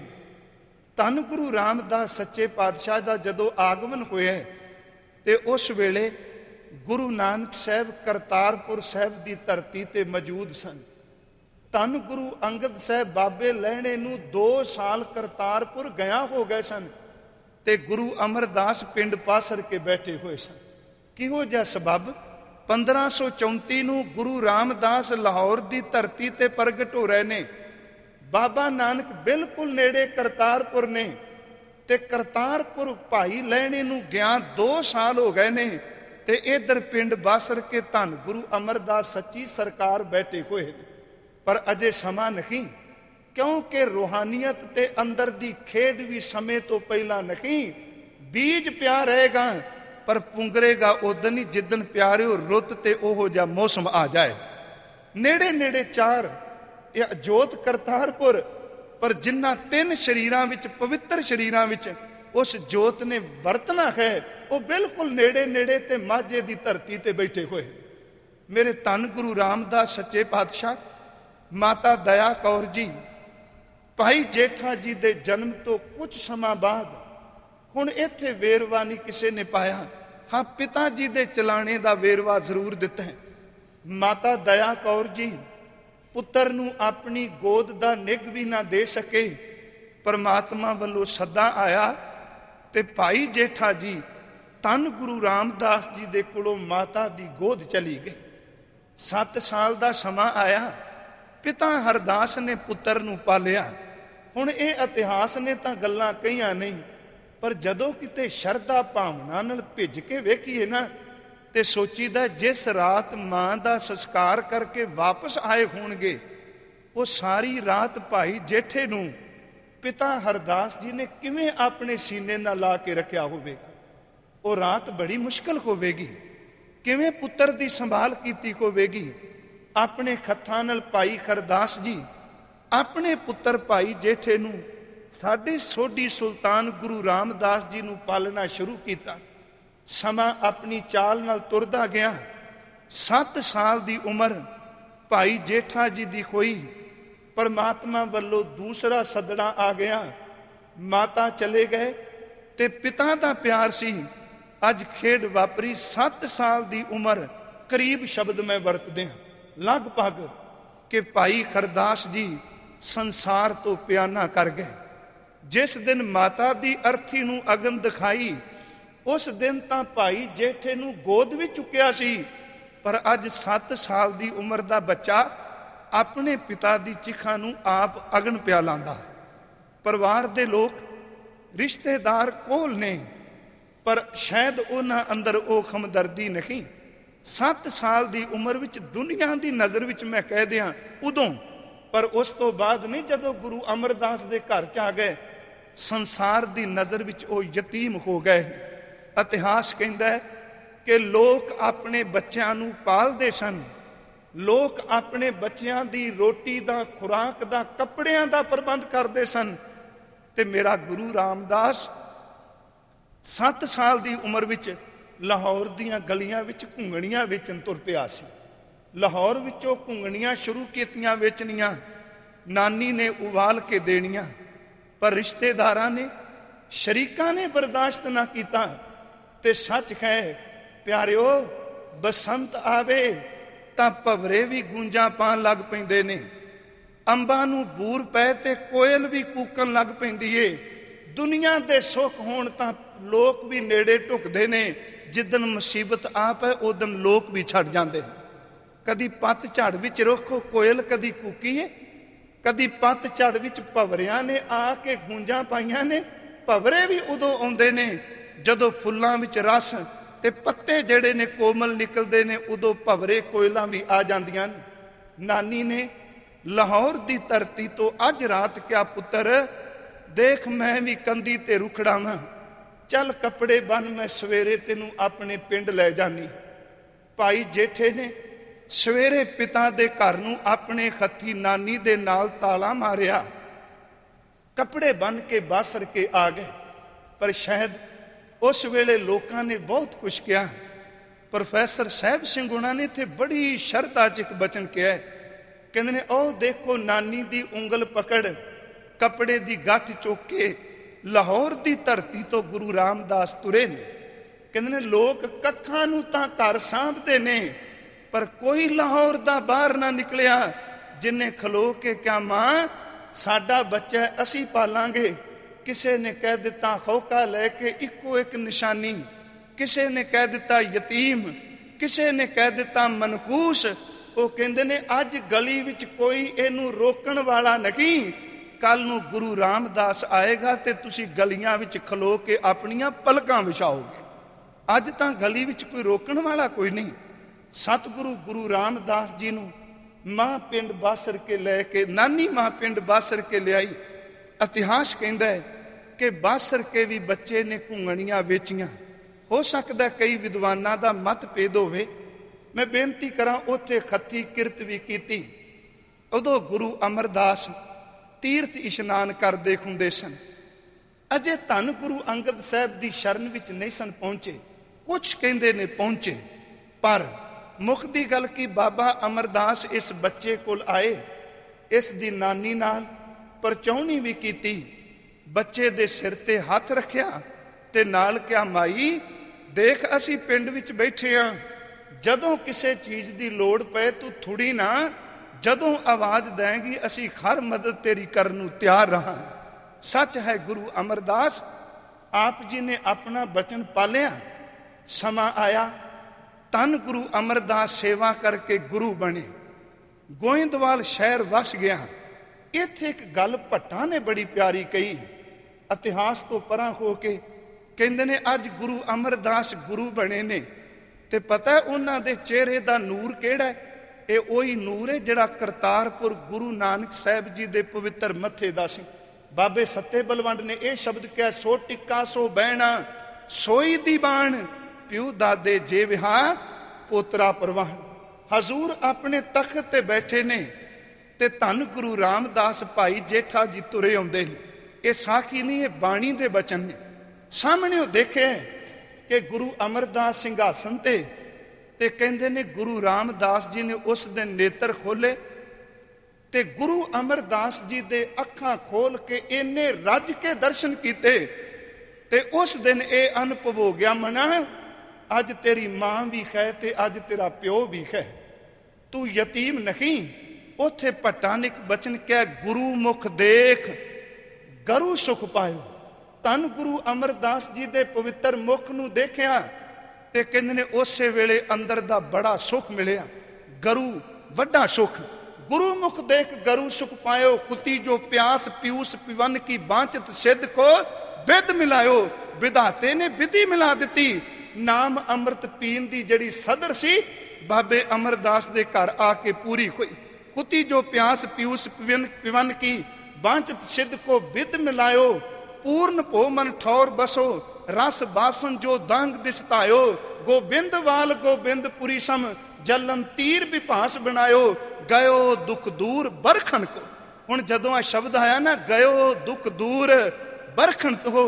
ਧੰਨ ਗੁਰੂ ਰਾਮਦਾਸ ਸੱਚੇ ਪਾਤਸ਼ਾਹ ਦਾ ਜਦੋਂ ਆਗਮਨ ਹੋਇਆ ਤੇ ਉਸ ਵੇਲੇ ਗੁਰੂ ਨਾਨਕ ਸਾਹਿਬ ਕਰਤਾਰਪੁਰ ਸਾਹਿਬ ਦੀ ਧਰਤੀ ਤੇ ਮੌਜੂਦ ਸਨ। ਧੰਨ ਗੁਰੂ ਅੰਗਦ ਸਾਹਿਬ ਬਾਬੇ ਲਹਿਣੇ ਨੂੰ ਦੋ ਸਾਲ ਕਰਤਾਰਪੁਰ ਗਿਆ ਹੋ ਗਏ ਸਨ ਤੇ ਗੁਰੂ ਅਮਰਦਾਸ ਪਿੰਡ ਪਾਸਰ ਕੇ ਬੈਠੇ ਹੋਏ ਸਨ। ਕਿਹੋ ਜਿਹਾ ਸਬਬ? ਪੰਦਰਾਂ ਸੌ ਚੌਂਤੀ ਨੂੰ ਗੁਰੂ ਰਾਮਦਾਸ ਲਾਹੌਰ ਦੀ ਧਰਤੀ ਤੇ ਪ੍ਰਗਟ ਹੋ ਰਹੇ ਨੇ। ਬਾਬਾ ਨਾਨਕ ਬਿਲਕੁਲ ਨੇੜੇ ਕਰਤਾਰਪੁਰ ਨੇ ਤੇ ਕਰਤਾਰਪੁਰ ਭਾਈ ਲਹਿਣੇ ਨੂੰ ਗਿਆ ਦੋ ਸਾਲ ਹੋ ਗਏ ਨੇ ਤੇ ਇਧਰ ਪਿੰਡ ਬਾਸਰ ਕੇ ਧੰਨ ਗੁਰੂ ਅਮਰਦਾਸ ਸੱਚੀ ਸਰਕਾਰ ਬੈਠੇ ਹੋਏ ਨੇ। ਪਰ ਅਜੇ ਸਮਾਂ ਨਹੀਂ, ਕਿਉਂਕਿ ਰੂਹਾਨੀਅਤ ਤੇ ਅੰਦਰ ਦੀ ਖੇਡ ਵੀ ਸਮੇਂ ਤੋਂ ਪਹਿਲਾਂ ਨਹੀਂ। ਬੀਜ ਪਿਆ ਰਹੇਗਾ ਪਰ ਪੁੰਗਰੇਗਾ ਉਦੋਂ ਹੀ ਜਿੱਦਣ ਪਿਆਰਿਓ ਰੁੱਤ ਤੇ ਉਹੋ ਜਿਹਾ ਮੌਸਮ ਆ ਜਾਏ। ਨੇੜੇ ਨੇੜੇ ਚਾਰ ਇਹ ਜੋਤ ਕਰਤਾਰਪੁਰ, ਪਰ ਜਿਨ੍ਹਾਂ ਤਿੰਨ ਸ਼ਰੀਰਾਂ ਵਿੱਚ, ਪਵਿੱਤਰ ਸ਼ਰੀਰਾਂ ਵਿੱਚ ਉਸ ਜੋਤ ਨੇ ਵਰਤਣਾ ਹੈ, ਉਹ ਬਿਲਕੁਲ ਨੇੜੇ ਨੇੜੇ ਤੇ ਮਾਝੇ ਦੀ ਧਰਤੀ ਤੇ ਬੈਠੇ ਹੋਏ। ਮੇਰੇ ਧੰਨ ਗੁਰੂ ਰਾਮਦਾਸ ਸੱਚੇ ਪਾਤਸ਼ਾਹ, ਮਾਤਾ ਦਇਆ ਕੌਰ ਜੀ, ਭਾਈ ਜੇਠਾ ਜੀ ਦੇ ਜਨਮ ਤੋਂ ਕੁਝ ਸਮਾਂ ਬਾਅਦ, ਹੁਣ ਇੱਥੇ ਵੇਰਵਾ ਨਹੀਂ ਕਿਸੇ ਨੇ ਪਾਇਆ, ਹਾਂ ਪਿਤਾ ਜੀ ਦੇ ਚਲਾਣੇ ਦਾ ਵੇਰਵਾ ਜ਼ਰੂਰ ਦਿੱਤਾ ਹੈ। ਮਾਤਾ ਦਇਆ ਕੌਰ ਜੀ ਪੁੱਤਰ ਨੂੰ ਆਪਣੀ ਗੋਦ ਦਾ ਨਿੱਘ ਵੀ ਨਾ ਦੇ ਸਕੇ। ਪਰਮਾਤਮਾ ਵੱਲੋਂ ਸੱਦਾ ਆਇਆ ਤੇ ਭਾਈ ਜੇਠਾ ਜੀ ਧੰਨ ਗੁਰੂ ਰਾਮਦਾਸ ਜੀ ਦੇ ਕੋਲੋਂ ਮਾਤਾ ਦੀ ਗੋਦ ਚਲੀ ਗਈ। ਸੱਤ ਸਾਲ ਦਾ ਸਮਾਂ ਆਇਆ, ਪਿਤਾ ਹਰਦਾਸ ਨੇ ਪੁੱਤਰ ਨੂੰ ਪਾਲਿਆ। ਹੁਣ ਇਹ ਇਤਿਹਾਸ ਨੇ ਤਾਂ ਗੱਲਾਂ ਕਹੀਆਂ ਨਹੀਂ, ਪਰ ਜਦੋਂ ਕਿਤੇ ਸ਼ਰਧਾ ਭਾਵਨਾ ਨਾਲ ਭਿੱਜ ਕੇ ਵੇਖੀਏ ਨਾ ਤੇ ਸੋਚੀਦਾ ਜਿਸ ਰਾਤ ਮਾਂ ਦਾ ਸੰਸਕਾਰ ਕਰਕੇ ਵਾਪਸ ਆਏ ਹੋਣਗੇ, ਉਹ ਸਾਰੀ ਰਾਤ ਭਾਈ ਜੇਠੇ ਨੂੰ ਪਿਤਾ ਹਰਦਾਸ ਜੀ ਨੇ ਕਿਵੇਂ ਆਪਣੇ ਸੀਨੇ ਨਾਲ ਲਾ ਕੇ ਰੱਖਿਆ ਹੋਵੇਗਾ। ਉਹ ਰਾਤ ਬੜੀ ਮੁਸ਼ਕਲ ਹੋਵੇਗੀ। ਕਿਵੇਂ ਪੁੱਤਰ ਦੀ ਸੰਭਾਲ ਕੀਤੀ ਹੋਵੇਗੀ। ਆਪਣੇ ਹੱਥਾਂ ਨਾਲ ਭਾਈ ਹਰਦਾਸ ਜੀ ਆਪਣੇ ਪੁੱਤਰ ਭਾਈ ਜੇਠੇ ਨੂੰ ਸਾਡੇ ਸੋਢੀ ਸੁਲਤਾਨ ਗੁਰੂ ਰਾਮਦਾਸ ਜੀ ਨੂੰ ਪਾਲਣਾ ਸ਼ੁਰੂ ਕੀਤਾ। ਸਮਾਂ ਆਪਣੀ ਚਾਲ ਨਾਲ ਤੁਰਦਾ ਗਿਆ। ਸੱਤ ਸਾਲ ਦੀ ਉਮਰ ਭਾਈ ਜੇਠਾ ਜੀ ਦੀ ਹੋਈ। ਪਰਮਾਤਮਾ ਵੱਲੋਂ ਦੂਸਰਾ ਸੱਦਣਾ ਆ ਗਿਆ। ਮਾਤਾ ਚਲੇ ਗਏ ਤੇ ਪਿਤਾ ਦਾ ਪਿਆਰ ਸੀ। ਅੱਜ ਖੇਡ ਵਾਪਰੀ। ਸੱਤ ਸਾਲ ਦੀ ਉਮਰ ਕਰੀਬ ਸ਼ਬਦ ਮੈਂ ਵਰਤਦੇ ਹਾਂ ਲਗਭਗ ਕਿ ਭਾਈ ਹਰਦਾਸ ਜੀ ਸੰਸਾਰ ਤੋਂ ਪਿਆਨਾ ਕਰ ਗਏ। ਜਿਸ ਦਿਨ ਮਾਤਾ ਦੀ ਅਰਥੀ ਨੂੰ ਅਗਨ ਦਿਖਾਈ, ਉਸ ਦਿਨ ਤਾਂ ਭਾਈ ਜੇਠੇ ਨੂੰ ਗੋਦ ਵੀ ਚੁੱਕਿਆ ਸੀ, ਪਰ ਅੱਜ ਸੱਤ ਸਾਲ ਦੀ ਉਮਰ ਦਾ ਬੱਚਾ ਆਪਣੇ ਪਿਤਾ ਦੀ ਚਿਖਾ ਨੂੰ ਆਪ ਅਗਨ ਪਿਆ ਲਾਂਦਾ। ਪਰਿਵਾਰ ਦੇ ਲੋਕ ਰਿਸ਼ਤੇਦਾਰ ਕੋਲ ਨੇ, ਪਰ ਸ਼ਾਇਦ ਉਹਨਾਂ ਅੰਦਰ ਉਹ ਹਮਦਰਦੀ ਨਹੀਂ। ਸੱਤ ਸਾਲ ਦੀ ਉਮਰ ਵਿੱਚ ਦੁਨੀਆ ਦੀ ਨਜ਼ਰ ਵਿੱਚ ਮੈਂ ਕਹਿ ਦਿਆਂ ਉਦੋਂ, ਪਰ ਉਸ ਤੋਂ ਬਾਅਦ ਨਹੀਂ। ਜਦੋਂ ਗੁਰੂ ਅਮਰਦਾਸ ਦੇ ਘਰ 'ਚ ਆ ਗਏ, ਸੰਸਾਰ ਦੀ ਨਜ਼ਰ ਵਿੱਚ ਉਹ ਯਤੀਮ ਹੋ ਗਏ। ਇਤਿਹਾਸ ਕਹਿੰਦਾ ਹੈ ਕਿ ਲੋਕ ਆਪਣੇ ਬੱਚਿਆਂ ਨੂੰ ਪਾਲਦੇ ਸਨ। ਲੋਕ ਆਪਣੇ ਬੱਚਿਆਂ ਦੀ ਰੋਟੀ ਦਾ, ਖੁਰਾਕ ਦਾ, ਕੱਪੜਿਆਂ ਦਾ ਪ੍ਰਬੰਧ ਕਰਦੇ ਸਨ। ਤੇ ਮੇਰਾ ਗੁਰੂ ਰਾਮਦਾਸ ਸੱਤ ਸਾਲ ਦੀ ਉਮਰ ਵਿੱਚ ਲਾਹੌਰ ਦੀਆਂ ਗਲੀਆਂ ਵਿੱਚ ਘੁੰਗਣੀਆਂ ਵੇਚਣ ਤੁਰ ਪਿਆ ਸੀ। ਲਾਹੌਰ ਵਿੱਚੋਂ ਘੁੰਗਣੀਆਂ ਸ਼ੁਰੂ ਕੀਤੀਆਂ ਵੇਚਣੀਆਂ। ਨਾਨੀ ਨੇ ਉਬਾਲ ਕੇ ਦੇਣੀਆਂ, ਪਰ ਰਿਸ਼ਤੇਦਾਰਾਂ ਨੇ, ਸ਼ਰੀਕਾਂ ਨੇ ਬਰਦਾਸ਼ਤ ਨਾ ਕੀਤਾ। ਤੇ ਸੱਚ ਹੈ ਪਿਆਰਿਓ, ਬਸੰਤ ਆਵੇ ਤਾਂ ਭਵਰੇ ਵੀ ਗੂੰਜਾਂ ਪਾਉਣ ਲੱਗ ਪੈਂਦੇ ਨੇ। ਅੰਬਾਂ ਨੂੰ ਬੂਰ ਪਏ ਤੇ ਕੋਇਲ ਵੀ ਕੂਕਣ ਲੱਗ ਪੈਂਦੀ ਏ। ਦੁਨੀਆ ਦੇ ਸੁੱਖ ਹੋਣ ਤਾਂ ਲੋਕ ਵੀ ਨੇੜੇ ਢੁਕਦੇ ਨੇ। ਜਿੱਦਣ ਮੁਸੀਬਤ ਆ ਪਏ ਉਦਣ ਲੋਕ ਵੀ ਛੱਡ ਜਾਂਦੇ। ਕਦੀ ਪੱਤ ਝੜ ਵਿੱਚ ਰੁੱਖ ਕੋਇਲ ਕਦੀ ਕੂਕੀਏ, ਕਦੀ ਪੱਤ ਝੜ ਵਿੱਚ ਭਵਰਿਆਂ ਨੇ ਆ ਕੇ ਗੂੰਜਾਂ ਪਾਈਆਂ ਨੇ। ਭਵਰੇ ਵੀ ਉਦੋਂ ਆਉਂਦੇ ਨੇ ਜਦੋਂ ਫੁੱਲਾਂ ਵਿੱਚ ਰਸ ਤੇ ਪੱਤੇ ਜਿਹੜੇ ਨੇ ਕੋਮਲ ਨਿਕਲਦੇ ਨੇ, ਉਦੋਂ ਭਵਰੇ ਕੋਇਲਾਂ ਵੀ ਆ ਜਾਂਦੀਆਂ ਨੇ। ਨਾਨੀ ਨੇ ਲਾਹੌਰ ਦੀ ਧਰਤੀ ਤੋਂ ਅੱਜ ਰਾਤ ਕਿਹਾ, ਪੁੱਤਰ ਦੇਖ ਮੈਂ ਵੀ ਕੰਧੀ ਤੇ ਰੁਖੜਾ ਵਾਂ, ਚੱਲ ਕੱਪੜੇ ਬੰਨ, ਮੈਂ ਸਵੇਰੇ ਤੈਨੂੰ ਆਪਣੇ ਪਿੰਡ ਲੈ ਜਾਨੀ। ਭਾਈ ਜੇਠੇ ਨੇ ਸਵੇਰੇ ਪਿਤਾ ਦੇ ਘਰ ਨੂੰ ਆਪਣੇ ਹੱਥੀਂ ਨਾਨੀ ਦੇ ਨਾਲ ਤਾਲਾ ਮਾਰਿਆ, ਕੱਪੜੇ ਬੰਨ ਕੇ ਬਾਸਰ ਕੇ ਆ ਗਏ। ਪਰ ਸ਼ਾਇਦ ਉਸ ਵੇਲੇ ਲੋਕਾਂ ਨੇ ਬਹੁਤ ਕੁਛ ਕਿਹਾ। ਪ੍ਰੋਫੈਸਰ ਸਾਹਿਬ ਸਿੰਘ ਉਹਨਾਂ ਨੇ ਇੱਥੇ ਬੜੀ ਸ਼ਰਧਾ 'ਚ ਇੱਕ ਬਚਨ ਕਿਹਾ। ਕਹਿੰਦੇ ਨੇ, ਉਹ ਦੇਖੋ ਨਾਨੀ ਦੀ ਉਂਗਲ ਪਕੜ ਕੱਪੜੇ ਦੀ ਗੱਠ ਚੁੱਕ ਕੇ ਲਾਹੌਰ ਦੀ ਧਰਤੀ ਤੋਂ ਗੁਰੂ ਰਾਮਦਾਸ ਤੁਰੇ ਨੇ। ਕਹਿੰਦੇ ਨੇ ਲੋਕ ਕੱਖਾਂ ਨੂੰ ਤਾਂ ਘਰ ਸਾਂਭਦੇ ਨੇ, ਪਰ ਕੋਈ ਲਾਹੌਰ ਦਾ ਬਾਹਰ ਨਾ ਨਿਕਲਿਆ ਜਿੰਨੇ ਖਲੋ ਕੇ ਕਿਹਾ, ਮਾਂ ਸਾਡਾ ਬੱਚਾ ਅਸੀਂ ਪਾਲਾਂਗੇ। ਕਿਸੇ ਨੇ ਕਹਿ ਦਿੱਤਾ ਖੋਕਾ ਲੈ ਕੇ ਇੱਕੋ ਇੱਕ ਨਿਸ਼ਾਨੀ, ਕਿਸੇ ਨੇ ਕਹਿ ਦਿੱਤਾ ਯਤੀਮ, ਕਿਸੇ ਨੇ ਕਹਿ ਦਿੱਤਾ ਮਨਹੂਸ। ਉਹ ਕਹਿੰਦੇ ਨੇ ਅੱਜ ਗਲੀ ਵਿੱਚ ਕੋਈ ਇਹਨੂੰ ਰੋਕਣ ਵਾਲਾ ਨਹੀਂ। ਕੱਲ ਨੂੰ ਗੁਰੂ ਰਾਮਦਾਸ ਆਏਗਾ ਤੇ ਤੁਸੀਂ ਗਲੀਆਂ ਵਿੱਚ ਖਲੋ ਕੇ ਆਪਣੀਆਂ ਪਲਕਾਂ ਵਿਛਾਓਗੇ। ਅੱਜ ਤਾਂ ਗਲੀ ਵਿੱਚ ਕੋਈ ਰੋਕਣ ਵਾਲਾ ਕੋਈ ਨਹੀਂ। ਸਤਿਗੁਰੂ ਗੁਰੂ ਰਾਮਦਾਸ ਜੀ ਨੂੰ ਮਾਂ ਪਿੰਡ ਬਾਸਰ ਕੇ ਲੈ ਕੇ, ਨਾਨੀ ਮਾਂ ਪਿੰਡ ਬਾਸਰ ਕੇ ਲਿਆਈ। ਇਤਿਹਾਸ ਕਹਿੰਦਾ ਹੈ ਕਿ ਬਾਸਰ ਕੇ ਵੀ ਬੱਚੇ ਨੇ ਘੁੰਗਣੀਆਂ ਵੇਚੀਆਂ। ਹੋ ਸਕਦਾ ਕਈ ਵਿਦਵਾਨਾਂ ਦਾ ਮਤਭੇਦ ਹੋਵੇ, ਮੈਂ ਬੇਨਤੀ ਕਰਾਂ ਉੱਥੇ ਖੱਤੀ ਕਿਰਤ ਵੀ ਕੀਤੀ। ਉਦੋਂ ਗੁਰੂ ਅਮਰਦਾਸ ਤੀਰਥ ਇਸ਼ਨਾਨ ਕਰਦੇ ਹੁੰਦੇ ਸਨ। ਅਜੇ ਧੰਨ ਗੁਰੂ ਅੰਗਦ ਸਾਹਿਬ ਦੀ ਸ਼ਰਨ ਵਿੱਚ ਨਹੀਂ ਸਨ ਪਹੁੰਚੇ। ਕੁਛ ਕਹਿੰਦੇ ਨੇ ਪਹੁੰਚੇ, ਪਰ ਮੁੱਖ ਦੀ ਗੱਲ ਕੀ ਬਾਬਾ ਅਮਰਦਾਸ ਇਸ ਬੱਚੇ ਕੋਲ ਆਏ, ਇਸ ਦੀ ਨਾਨੀ ਨਾਲ ਪਰਚਾਉਣੀ ਵੀ ਕੀਤੀ। ਬੱਚੇ ਦੇ ਸਿਰ ਤੇ ਹੱਥ ਰੱਖਿਆ ਤੇ ਨਾਲ ਕਿਹਾ, ਮਾਈ ਦੇਖ ਅਸੀਂ ਪਿੰਡ ਵਿੱਚ ਬੈਠੇ ਹਾਂ, ਜਦੋਂ ਕਿਸੇ ਚੀਜ਼ ਦੀ ਲੋੜ ਪਏ ਤੂੰ ਥੁੜੀ ਨਾ, ਜਦੋਂ ਆਵਾਜ਼ ਦੇਂਗੀ ਅਸੀਂ ਹਰ ਮਦਦ ਤੇਰੀ ਕਰਨ ਨੂੰ ਤਿਆਰ ਰਹਾਂ। ਸੱਚ ਹੈ ਗੁਰੂ ਅਮਰਦਾਸ ਆਪ ਜੀ ਨੇ ਆਪਣਾ ਬਚਨ ਪਾਲਿਆ। ਸਮਾਂ ਆਇਆ, ਧੰਨ ਗੁਰੂ ਅਮਰਦਾਸ ਸੇਵਾ ਕਰਕੇ ਗੁਰੂ ਬਣੇ। ਗੋਇੰਦਵਾਲ ਸ਼ਹਿਰ ਵਸ ਗਿਆ। ਇੱਥੇ ਇੱਕ ਗੱਲ ਭੱਟਾਂ ਨੇ ਬੜੀ ਪਿਆਰੀ ਕਹੀ, ਇਤਿਹਾਸ ਤੋਂ ਪਰਾਂ ਹੋ ਕੇ ਕਹਿੰਦੇ ਨੇ ਅੱਜ ਗੁਰੂ ਅਮਰਦਾਸ ਗੁਰੂ ਬਣੇ ਨੇ ਤੇ ਪਤਾ ਉਹਨਾਂ ਦੇ ਚਿਹਰੇ ਦਾ ਨੂਰ ਕਿਹੜਾ ਹੈ? ਇਹ ਉਹੀ ਨੂਰ ਹੈ ਜਿਹੜਾ ਕਰਤਾਰਪੁਰ ਗੁਰੂ ਨਾਨਕ ਸਾਹਿਬ ਜੀ ਦੇ ਪਵਿੱਤਰ ਮੱਥੇ ਦਾ ਸੀ। ਬਾਬੇ ਸੱਤੇ ਬਲਵੰਡ ਨੇ ਇਹ ਸ਼ਬਦ ਕਿਹਾ, ਸੋ ਟਿੱਕਾ ਸੋ ਬਹਿਣਾ ਸੋਈ ਦੀ ਬਾਣ, ਪਿਓ ਦਾਦੇ ਜੇ ਵਿਹਾ ਪੋਤਰਾ ਪ੍ਰਵਾਨ। ਹਜ਼ੂਰ ਆਪਣੇ ਤਖਤ ਤੇ ਬੈਠੇ ਨੇ ਤੇ ਧੰਨ ਗੁਰੂ ਰਾਮਦਾਸ ਭਾਈ ਜੇਠਾ ਜੀ ਤੁਰੇ ਆਉਂਦੇ ਨੇ। ਇਹ ਸਾਖੀ ਨਹੀਂ, ਇਹ ਬਾਣੀ ਦੇ ਬਚਨ ਨੇ। ਸਾਹਮਣੇ ਉਹ ਦੇਖੇ ਕਿ ਗੁਰੂ ਅਮਰਦਾਸ ਸਿੰਘਾਸਨ ਤੇ ਤੇ ਕਹਿੰਦੇ ਨੇ ਗੁਰੂ ਰਾਮਦਾਸ ਜੀ ਨੇ ਉਸ ਦਿਨ ਨੇਤਰ ਖੋਲੇ ਤੇ ਗੁਰੂ ਅਮਰਦਾਸ ਜੀ ਦੇ ਅੱਖਾਂ ਖੋਲ ਕੇ ਇੰਨੇ ਰੱਜ ਕੇ ਦਰਸ਼ਨ ਕੀਤੇ ਤੇ ਉਸ ਦਿਨ ਇਹ ਅਨੁਭਵ ਹੋ ਗਿਆ, ਮਨਾ ਅੱਜ ਤੇਰੀ ਮਾਂ ਵੀ ਹੈ ਤੇ ਅੱਜ ਤੇਰਾ ਪਿਓ ਵੀ ਹੈ, ਤੂੰ ਯਤੀਮ ਨਹੀਂ। ਉੱਥੇ ਭੱਟਾਂ ਨੇ ਇੱਕ ਬਚਨ ਕਿਹਾ, ਗੁਰੂ ਮੁਖ ਦੇਖ ਗਰੂ ਸੁਖ ਪਾਇਓ। ਧੰਨ ਗੁਰੂ ਅਮਰਦਾਸ ਜੀ ਦੇ ਪਵਿੱਤਰ ਮੁਖ ਨੂੰ ਦੇਖਿਆ ਤੇ ਕਹਿੰਦੇ ਨੇ ਉਸੇ ਵੇਲੇ ਅੰਦਰ ਦਾ ਬੜਾ ਸੁਖ ਮਿਲਿਆ, ਗਰੂ ਵੱਡਾ ਸੁਖ। ਗੁਰੂ ਮੁਖ ਦੇਖ ਗਰੂ ਸੁਖ ਪਾਇਓ, ਕੁਤੀ ਜੋ ਪਿਆਸ ਪਿਊਸ ਪਿਵਨ ਕੀ ਬਾਂਚਤ ਸਿੱਧ ਕੋ ਬਿਦ ਮਿਲਾਇਓ। ਵਿਧਾਤੇ ਨੇ ਵਿਧੀ ਮਿਲਾ ਦਿੱਤੀ। ਨਾਮ ਅੰਮ੍ਰਿਤ ਪੀਣ ਦੀ ਜਿਹੜੀ ਸਦਰ ਸੀ ਬਾਬੇ ਅਮਰਦਾਸ ਦੇ ਘਰ ਆ ਕੇ ਪੂਰੀ ਹੋਈ। ਕੁਤੀ ਜੋ ਪਿਆਸ ਪਿਊਸ ਪਿਵਨ ਪਿਵਨ ਕੀ ਬਾਂਚਤ ਸਿੱਧ ਕੋ ਬਿਦ ਮਿਲਾਇਓ। ਪੂਰਨ ਭੋ ਮਨ ਠੌਰ ਬਸੋ ਰਸ ਬਾਸਨ ਜੋ ਦੰਗ ਦਿਸਤਾਇਓ। ਗੋਬਿੰਦ ਵਾਲ ਗੋਬਿੰਦਪੁਰੀ ਸਮ ਜਲਨ ਤੀਰ ਵਿਭਾਸ ਬਣਾਇਓ। ਗਇਓ ਦੁੱਖ ਦੂਰ ਬਰਖਣ ਕੋ। ਹੁਣ ਜਦੋਂ ਆ ਸ਼ਬਦ ਆਇਆ ਨਾ, ਗਇਓ ਦੁੱਖ ਦੂਰ ਬਰਖਣ ਕੋ,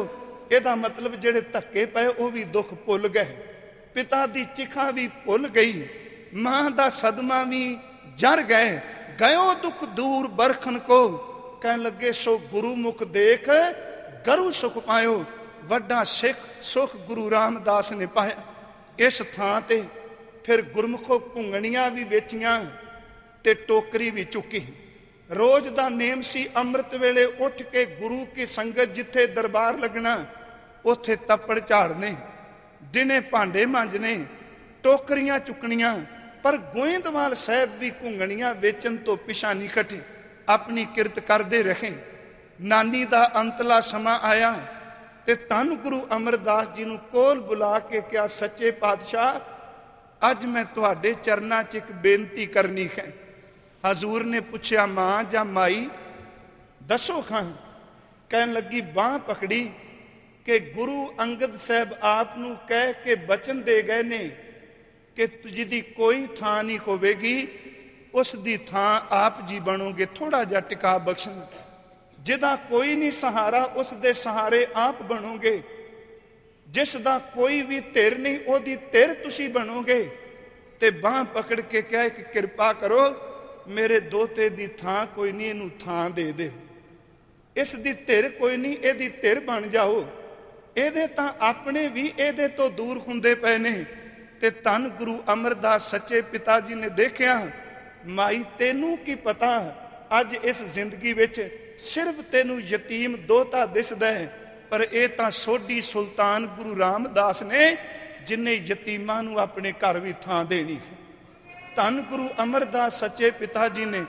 ਇਹਦਾ ਮਤਲਬ ਜਿਹੜੇ ਧੱਕੇ ਪਏ ਉਹ ਵੀ ਦੁੱਖ ਭੁੱਲ ਗਏ, ਪਿਤਾ ਦੀ ਚਿਖਾ ਵੀ ਭੁੱਲ ਗਈ, ਮਾਂ ਦਾ ਸਦਮਾ ਵੀ ਜਰ ਗਏ। ਗਇਓ ਦੁੱਖ ਦੂਰ ਬਰਖਨ ਕੋ, ਕਹਿਣ ਲੱਗੇ ਸੋ ਗੁਰੂ ਮੁਖ ਦੇਖ ਗਰੂ ਸੁਖ ਪਾਇਓ। ਵੱਡਾ ਸਿੱਖ ਸੁਖ ਗੁਰੂ ਰਾਮਦਾਸ ਨੇ ਪਾਇਆ। ਇਸ ਥਾਂ ਤੇ ਫਿਰ ਗੁਰਮੁਖੋ ਘੁੰਗਣੀਆਂ ਵੀ ਵੇਚੀਆਂ ਤੇ ਟੋਕਰੀ ਵੀ ਚੁੱਕੀ। ਰੋਜ਼ ਦਾ ਨੇਮ ਸੀ ਅੰਮ੍ਰਿਤ ਵੇਲੇ ਉੱਠ ਕੇ ਗੁਰੂ ਕੀ ਸੰਗਤ ਜਿੱਥੇ ਦਰਬਾਰ ਲੱਗਣਾ ਉੱਥੇ ਤੱਪੜ ਝਾੜਨੇ, ਦਿਨੇ ਭਾਂਡੇ ਮਾਂਜਣੇ, ਟੋਕਰੀਆਂ ਚੁੱਕਣੀਆਂ। ਪਰ ਗੋਇੰਦਵਾਲ ਸਾਹਿਬ ਵੀ ਘੁੰਗਣੀਆਂ ਵੇਚਣ ਤੋਂ ਪਿਛਾ ਨਹੀਂ ਖਟੇ, ਆਪਣੀ ਕਿਰਤ ਕਰਦੇ ਰਹੇ। ਨਾਨੀ ਦਾ ਅੰਤਲਾ ਸਮਾਂ ਆਇਆ ਤੇ ਧੰਨ ਗੁਰੂ ਅਮਰਦਾਸ ਜੀ ਨੂੰ ਕੋਲ ਬੁਲਾ ਕੇ ਕਿਹਾ, ਸੱਚੇ ਪਾਤਸ਼ਾਹ ਅੱਜ ਮੈਂ ਤੁਹਾਡੇ ਚਰਨਾਂ 'ਚ ਇੱਕ ਬੇਨਤੀ ਕਰਨੀ ਹੈ। ਹਜ਼ੂਰ ਨੇ ਪੁੱਛਿਆ, ਮਾਂ ਜਾਂ ਮਾਈ? ਦੱਸੋ ਖਾਂ। ਕਹਿਣ ਲੱਗੀ, ਬਾਂਹ ਪਕੜੀ ਕਿ ਗੁਰੂ ਅੰਗਦ ਸਾਹਿਬ ਆਪ ਨੂੰ ਕਹਿ ਕੇ ਬਚਨ ਦੇ ਗਏ ਨੇ ਕਿ ਜਿਹਦੀ ਕੋਈ ਥਾਂ ਨਹੀਂ ਹੋਵੇਗੀ ਉਸ ਦੀ ਥਾਂ ਆਪ ਜੀ ਬਣੋਗੇ। ਥੋੜਾ ਜਿਹਾ ਟਿਕਾ ਬਖਸ਼ਣ। ਜਿਹਦਾ ਕੋਈ ਨਹੀਂ ਸਹਾਰਾ ਉਸ ਦੇ ਸਹਾਰੇ ਆਪ ਬਣੋਗੇ। ਜਿਸ ਦਾ ਕੋਈ ਵੀ ਧਿਰ ਨਹੀਂ ਉਹਦੀ ਧਿਰ ਤੁਸੀਂ ਬਣੋਗੇ। ਤੇ ਬਾਂਹ ਪਕੜ ਕੇ ਕਿਹਾ ਕਿ ਕਿਰਪਾ ਕਰੋ ਮੇਰੇ ਦੋਤੇ ਦੀ ਥਾਂ ਕੋਈ ਨਹੀਂ, ਇਹਨੂੰ ਥਾਂ ਦੇ ਦੇ। ਇਸ ਦੀ ਧਿਰ ਕੋਈ ਨਹੀਂ, ਇਹਦੀ ਧਿਰ ਬਣ ਜਾਓ। ਇਹਦੇ ਤਾਂ ਆਪਣੇ ਵੀ ਇਹਦੇ ਤੋਂ ਦੂਰ ਹੁੰਦੇ ਪਏ ਨੇ। ਤੇ ਧੰਨ ਗੁਰੂ ਅਮਰਦਾਸ ਸੱਚੇ ਪਿਤਾ ਜੀ ਨੇ ਦੇਖਿਆ, ਮਾਈ ਤੈਨੂੰ ਕੀ ਪਤਾ ਅੱਜ ਇਸ ਜ਼ਿੰਦਗੀ ਵਿੱਚ ਸਿਰਫ ਤੈਨੂੰ ਯਤੀਮ ਦੋਤਾ ਦਿਸਦਾ ਹੈ, ਪਰ ਇਹ ਤਾਂ ਸੋਢੀ ਸੁਲਤਾਨ ਗੁਰੂ ਰਾਮਦਾਸ ਨੇ ਜਿਨੇ ਯਤੀਮਾਂ ਨੂੰ ਆਪਣੇ ਘਰ ਵੀ ਥਾਂ ਦੇਣੀ ਹੈ। ਧੰਨ ਗੁਰੂ ਅਮਰਦਾਸ ਸੱਚੇ ਪਿਤਾ ਜੀ ਨੇ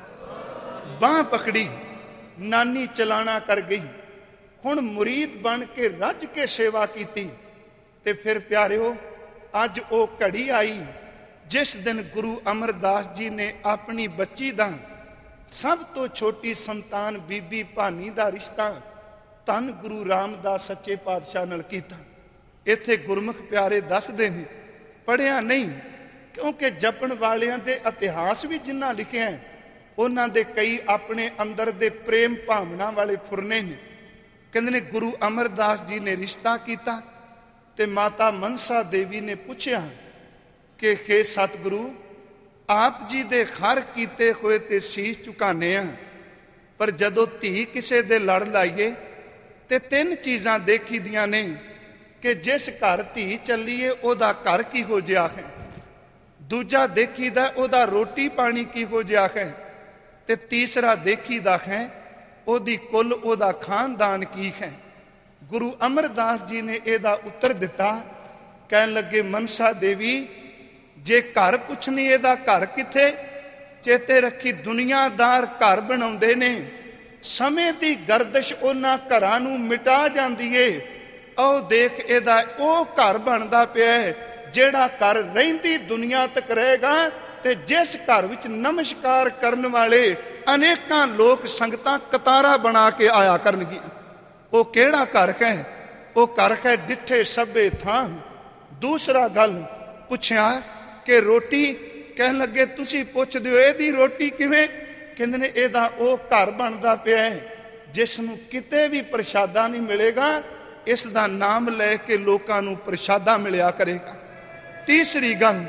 ਬਾਂਹ ਪਕੜੀ, ਨਾਨੀ ਚਲਾਣਾ ਕਰ ਗਈ। ਹੁਣ ਮੁਰੀਦ ਬਣ ਕੇ ਰੱਜ ਕੇ ਸੇਵਾ ਕੀਤੀ। ਤੇ ਫਿਰ ਪਿਆਰਿਓ ਅੱਜ ਉਹ ਘੜੀ ਆਈ ਜਿਸ ਦਿਨ ਗੁਰੂ ਅਮਰਦਾਸ ਜੀ ਨੇ ਆਪਣੀ ਬੱਚੀ ਦਾ ਸਭ ਤੋਂ ਛੋਟੀ ਸੰਤਾਨ ਬੀਬੀ ਭਾਨੀ ਦਾ ਰਿਸ਼ਤਾ ਧੰਨ ਗੁਰੂ ਰਾਮਦਾਸ ਸੱਚੇ ਪਾਤਸ਼ਾਹ ਨਾਲ ਕੀਤਾ। ਇੱਥੇ ਗੁਰਮੁਖ ਪਿਆਰੇ ਦੱਸਦੇ ਨੇ, ਪੜ੍ਹਿਆ ਨਹੀਂ ਕਿਉਂਕਿ ਜਪਣ ਵਾਲਿਆਂ ਦੇ ਇਤਿਹਾਸ ਵੀ ਜਿੰਨਾ ਲਿਖਿਆ ਉਹਨਾਂ ਦੇ ਕਈ ਆਪਣੇ ਅੰਦਰ ਦੇ ਪ੍ਰੇਮ ਭਾਵਨਾ ਵਾਲੇ ਫੁਰਨੇ ਨੇ। ਕਹਿੰਦੇ ਨੇ ਗੁਰੂ ਅਮਰਦਾਸ ਜੀ ਨੇ ਰਿਸ਼ਤਾ ਕੀਤਾ ਤੇ ਮਾਤਾ ਮਨਸਾ ਦੇਵੀ ਨੇ ਪੁੱਛਿਆ ਕਿ ਹੇ ਸਤਿਗੁਰੂ ਆਪ ਜੀ ਦੇ ਖਰ ਕੀਤੇ ਹੋਏ ਤੇ ਸੀਸ ਝੁਕਾਨੇ ਆ, ਪਰ ਜਦੋਂ ਧੀ ਕਿਸੇ ਦੇ ਲੜ ਲਾਈਏ ਤੇ ਤਿੰਨ ਚੀਜ਼ਾਂ ਦੇਖੀ ਦੀਆਂ ਨੇ ਕਿ ਜਿਸ ਘਰ ਧੀ ਚੱਲੀਏ ਉਹਦਾ ਘਰ ਕਿਹੋ ਜਿਹਾ ਹੈ, ਦੂਜਾ ਦੇਖੀਦਾ ਉਹਦਾ ਰੋਟੀ ਪਾਣੀ ਕਿਹੋ ਜਿਹਾ ਹੈ, ਤੇ ਤੀਸਰਾ ਦੇਖੀਦਾ ਹੈ ਉਹਦੀ ਕੁੱਲ ਉਹਦਾ ਖਾਨਦਾਨ ਕੀ ਹੈ। ਗੁਰੂ ਅਮਰਦਾਸ ਜੀ ਨੇ ਇਹਦਾ ਉੱਤਰ ਦਿੱਤਾ। ਕਹਿਣ ਲੱਗੇ, ਮਨਸਾ ਦੇਵੀ ਜੇ ਘਰ ਪੁੱਛਣੀ ਇਹਦਾ ਘਰ ਕਿੱਥੇ, ਚੇਤੇ ਰੱਖੀ ਦੁਨੀਆਦਾਰ ਘਰ ਬਣਾਉਂਦੇ ਨੇ, ਸਮੇਂ ਦੀ ਗਰਦਸ਼ ਉਹਨਾਂ ਘਰਾਂ ਨੂੰ ਮਿਟਾ ਜਾਂਦੀ ਏ। ਉਹ ਦੇਖ ਇਹਦਾ ਉਹ ਘਰ ਬਣਦਾ ਪਿਆ ਜਿਹੜਾ ਘਰ ਰਹਿੰਦੀ ਦੁਨੀਆ ਤੱਕ ਰਹੇਗਾ ਤੇ ਜਿਸ ਘਰ ਵਿੱਚ ਨਮਸਕਾਰ ਕਰਨ ਵਾਲੇ ਅਨੇਕਾਂ ਲੋਕ ਸੰਗਤਾਂ ਕਤਾਰਾਂ ਬਣਾ ਕੇ ਆਇਆ ਕਰਨਗੀਆਂ। ਉਹ ਕਿਹੜਾ ਘਰ ਹੈ? ਉਹ ਘਰ ਹੈ ਡਿੱਠੇ ਸਭੇ ਥਾਂ। ਦੂਸਰਾ ਗੱਲ ਪੁੱਛਿਆ ਕਿ ਰੋਟੀ, ਕਹਿਣ ਲੱਗੇ ਤੁਸੀਂ ਪੁੱਛਦੇ ਹੋ ਇਹਦੀ ਰੋਟੀ ਕਿਵੇਂ? ਕਹਿੰਦੇ ਨੇ ਇਹਦਾ ਉਹ ਘਰ ਬਣਦਾ ਪਿਆ ਹੈ ਜਿਸ ਨੂੰ ਕਿਤੇ ਵੀ ਪ੍ਰਸ਼ਾਦਾ ਨਹੀਂ ਮਿਲੇਗਾ, ਇਸ ਦਾ ਨਾਮ ਲੈ ਕੇ ਲੋਕਾਂ ਨੂੰ ਪ੍ਰਸ਼ਾਦਾ ਮਿਲਿਆ ਕਰੇਗਾ। ਤੀਸਰੀ ਗੱਲ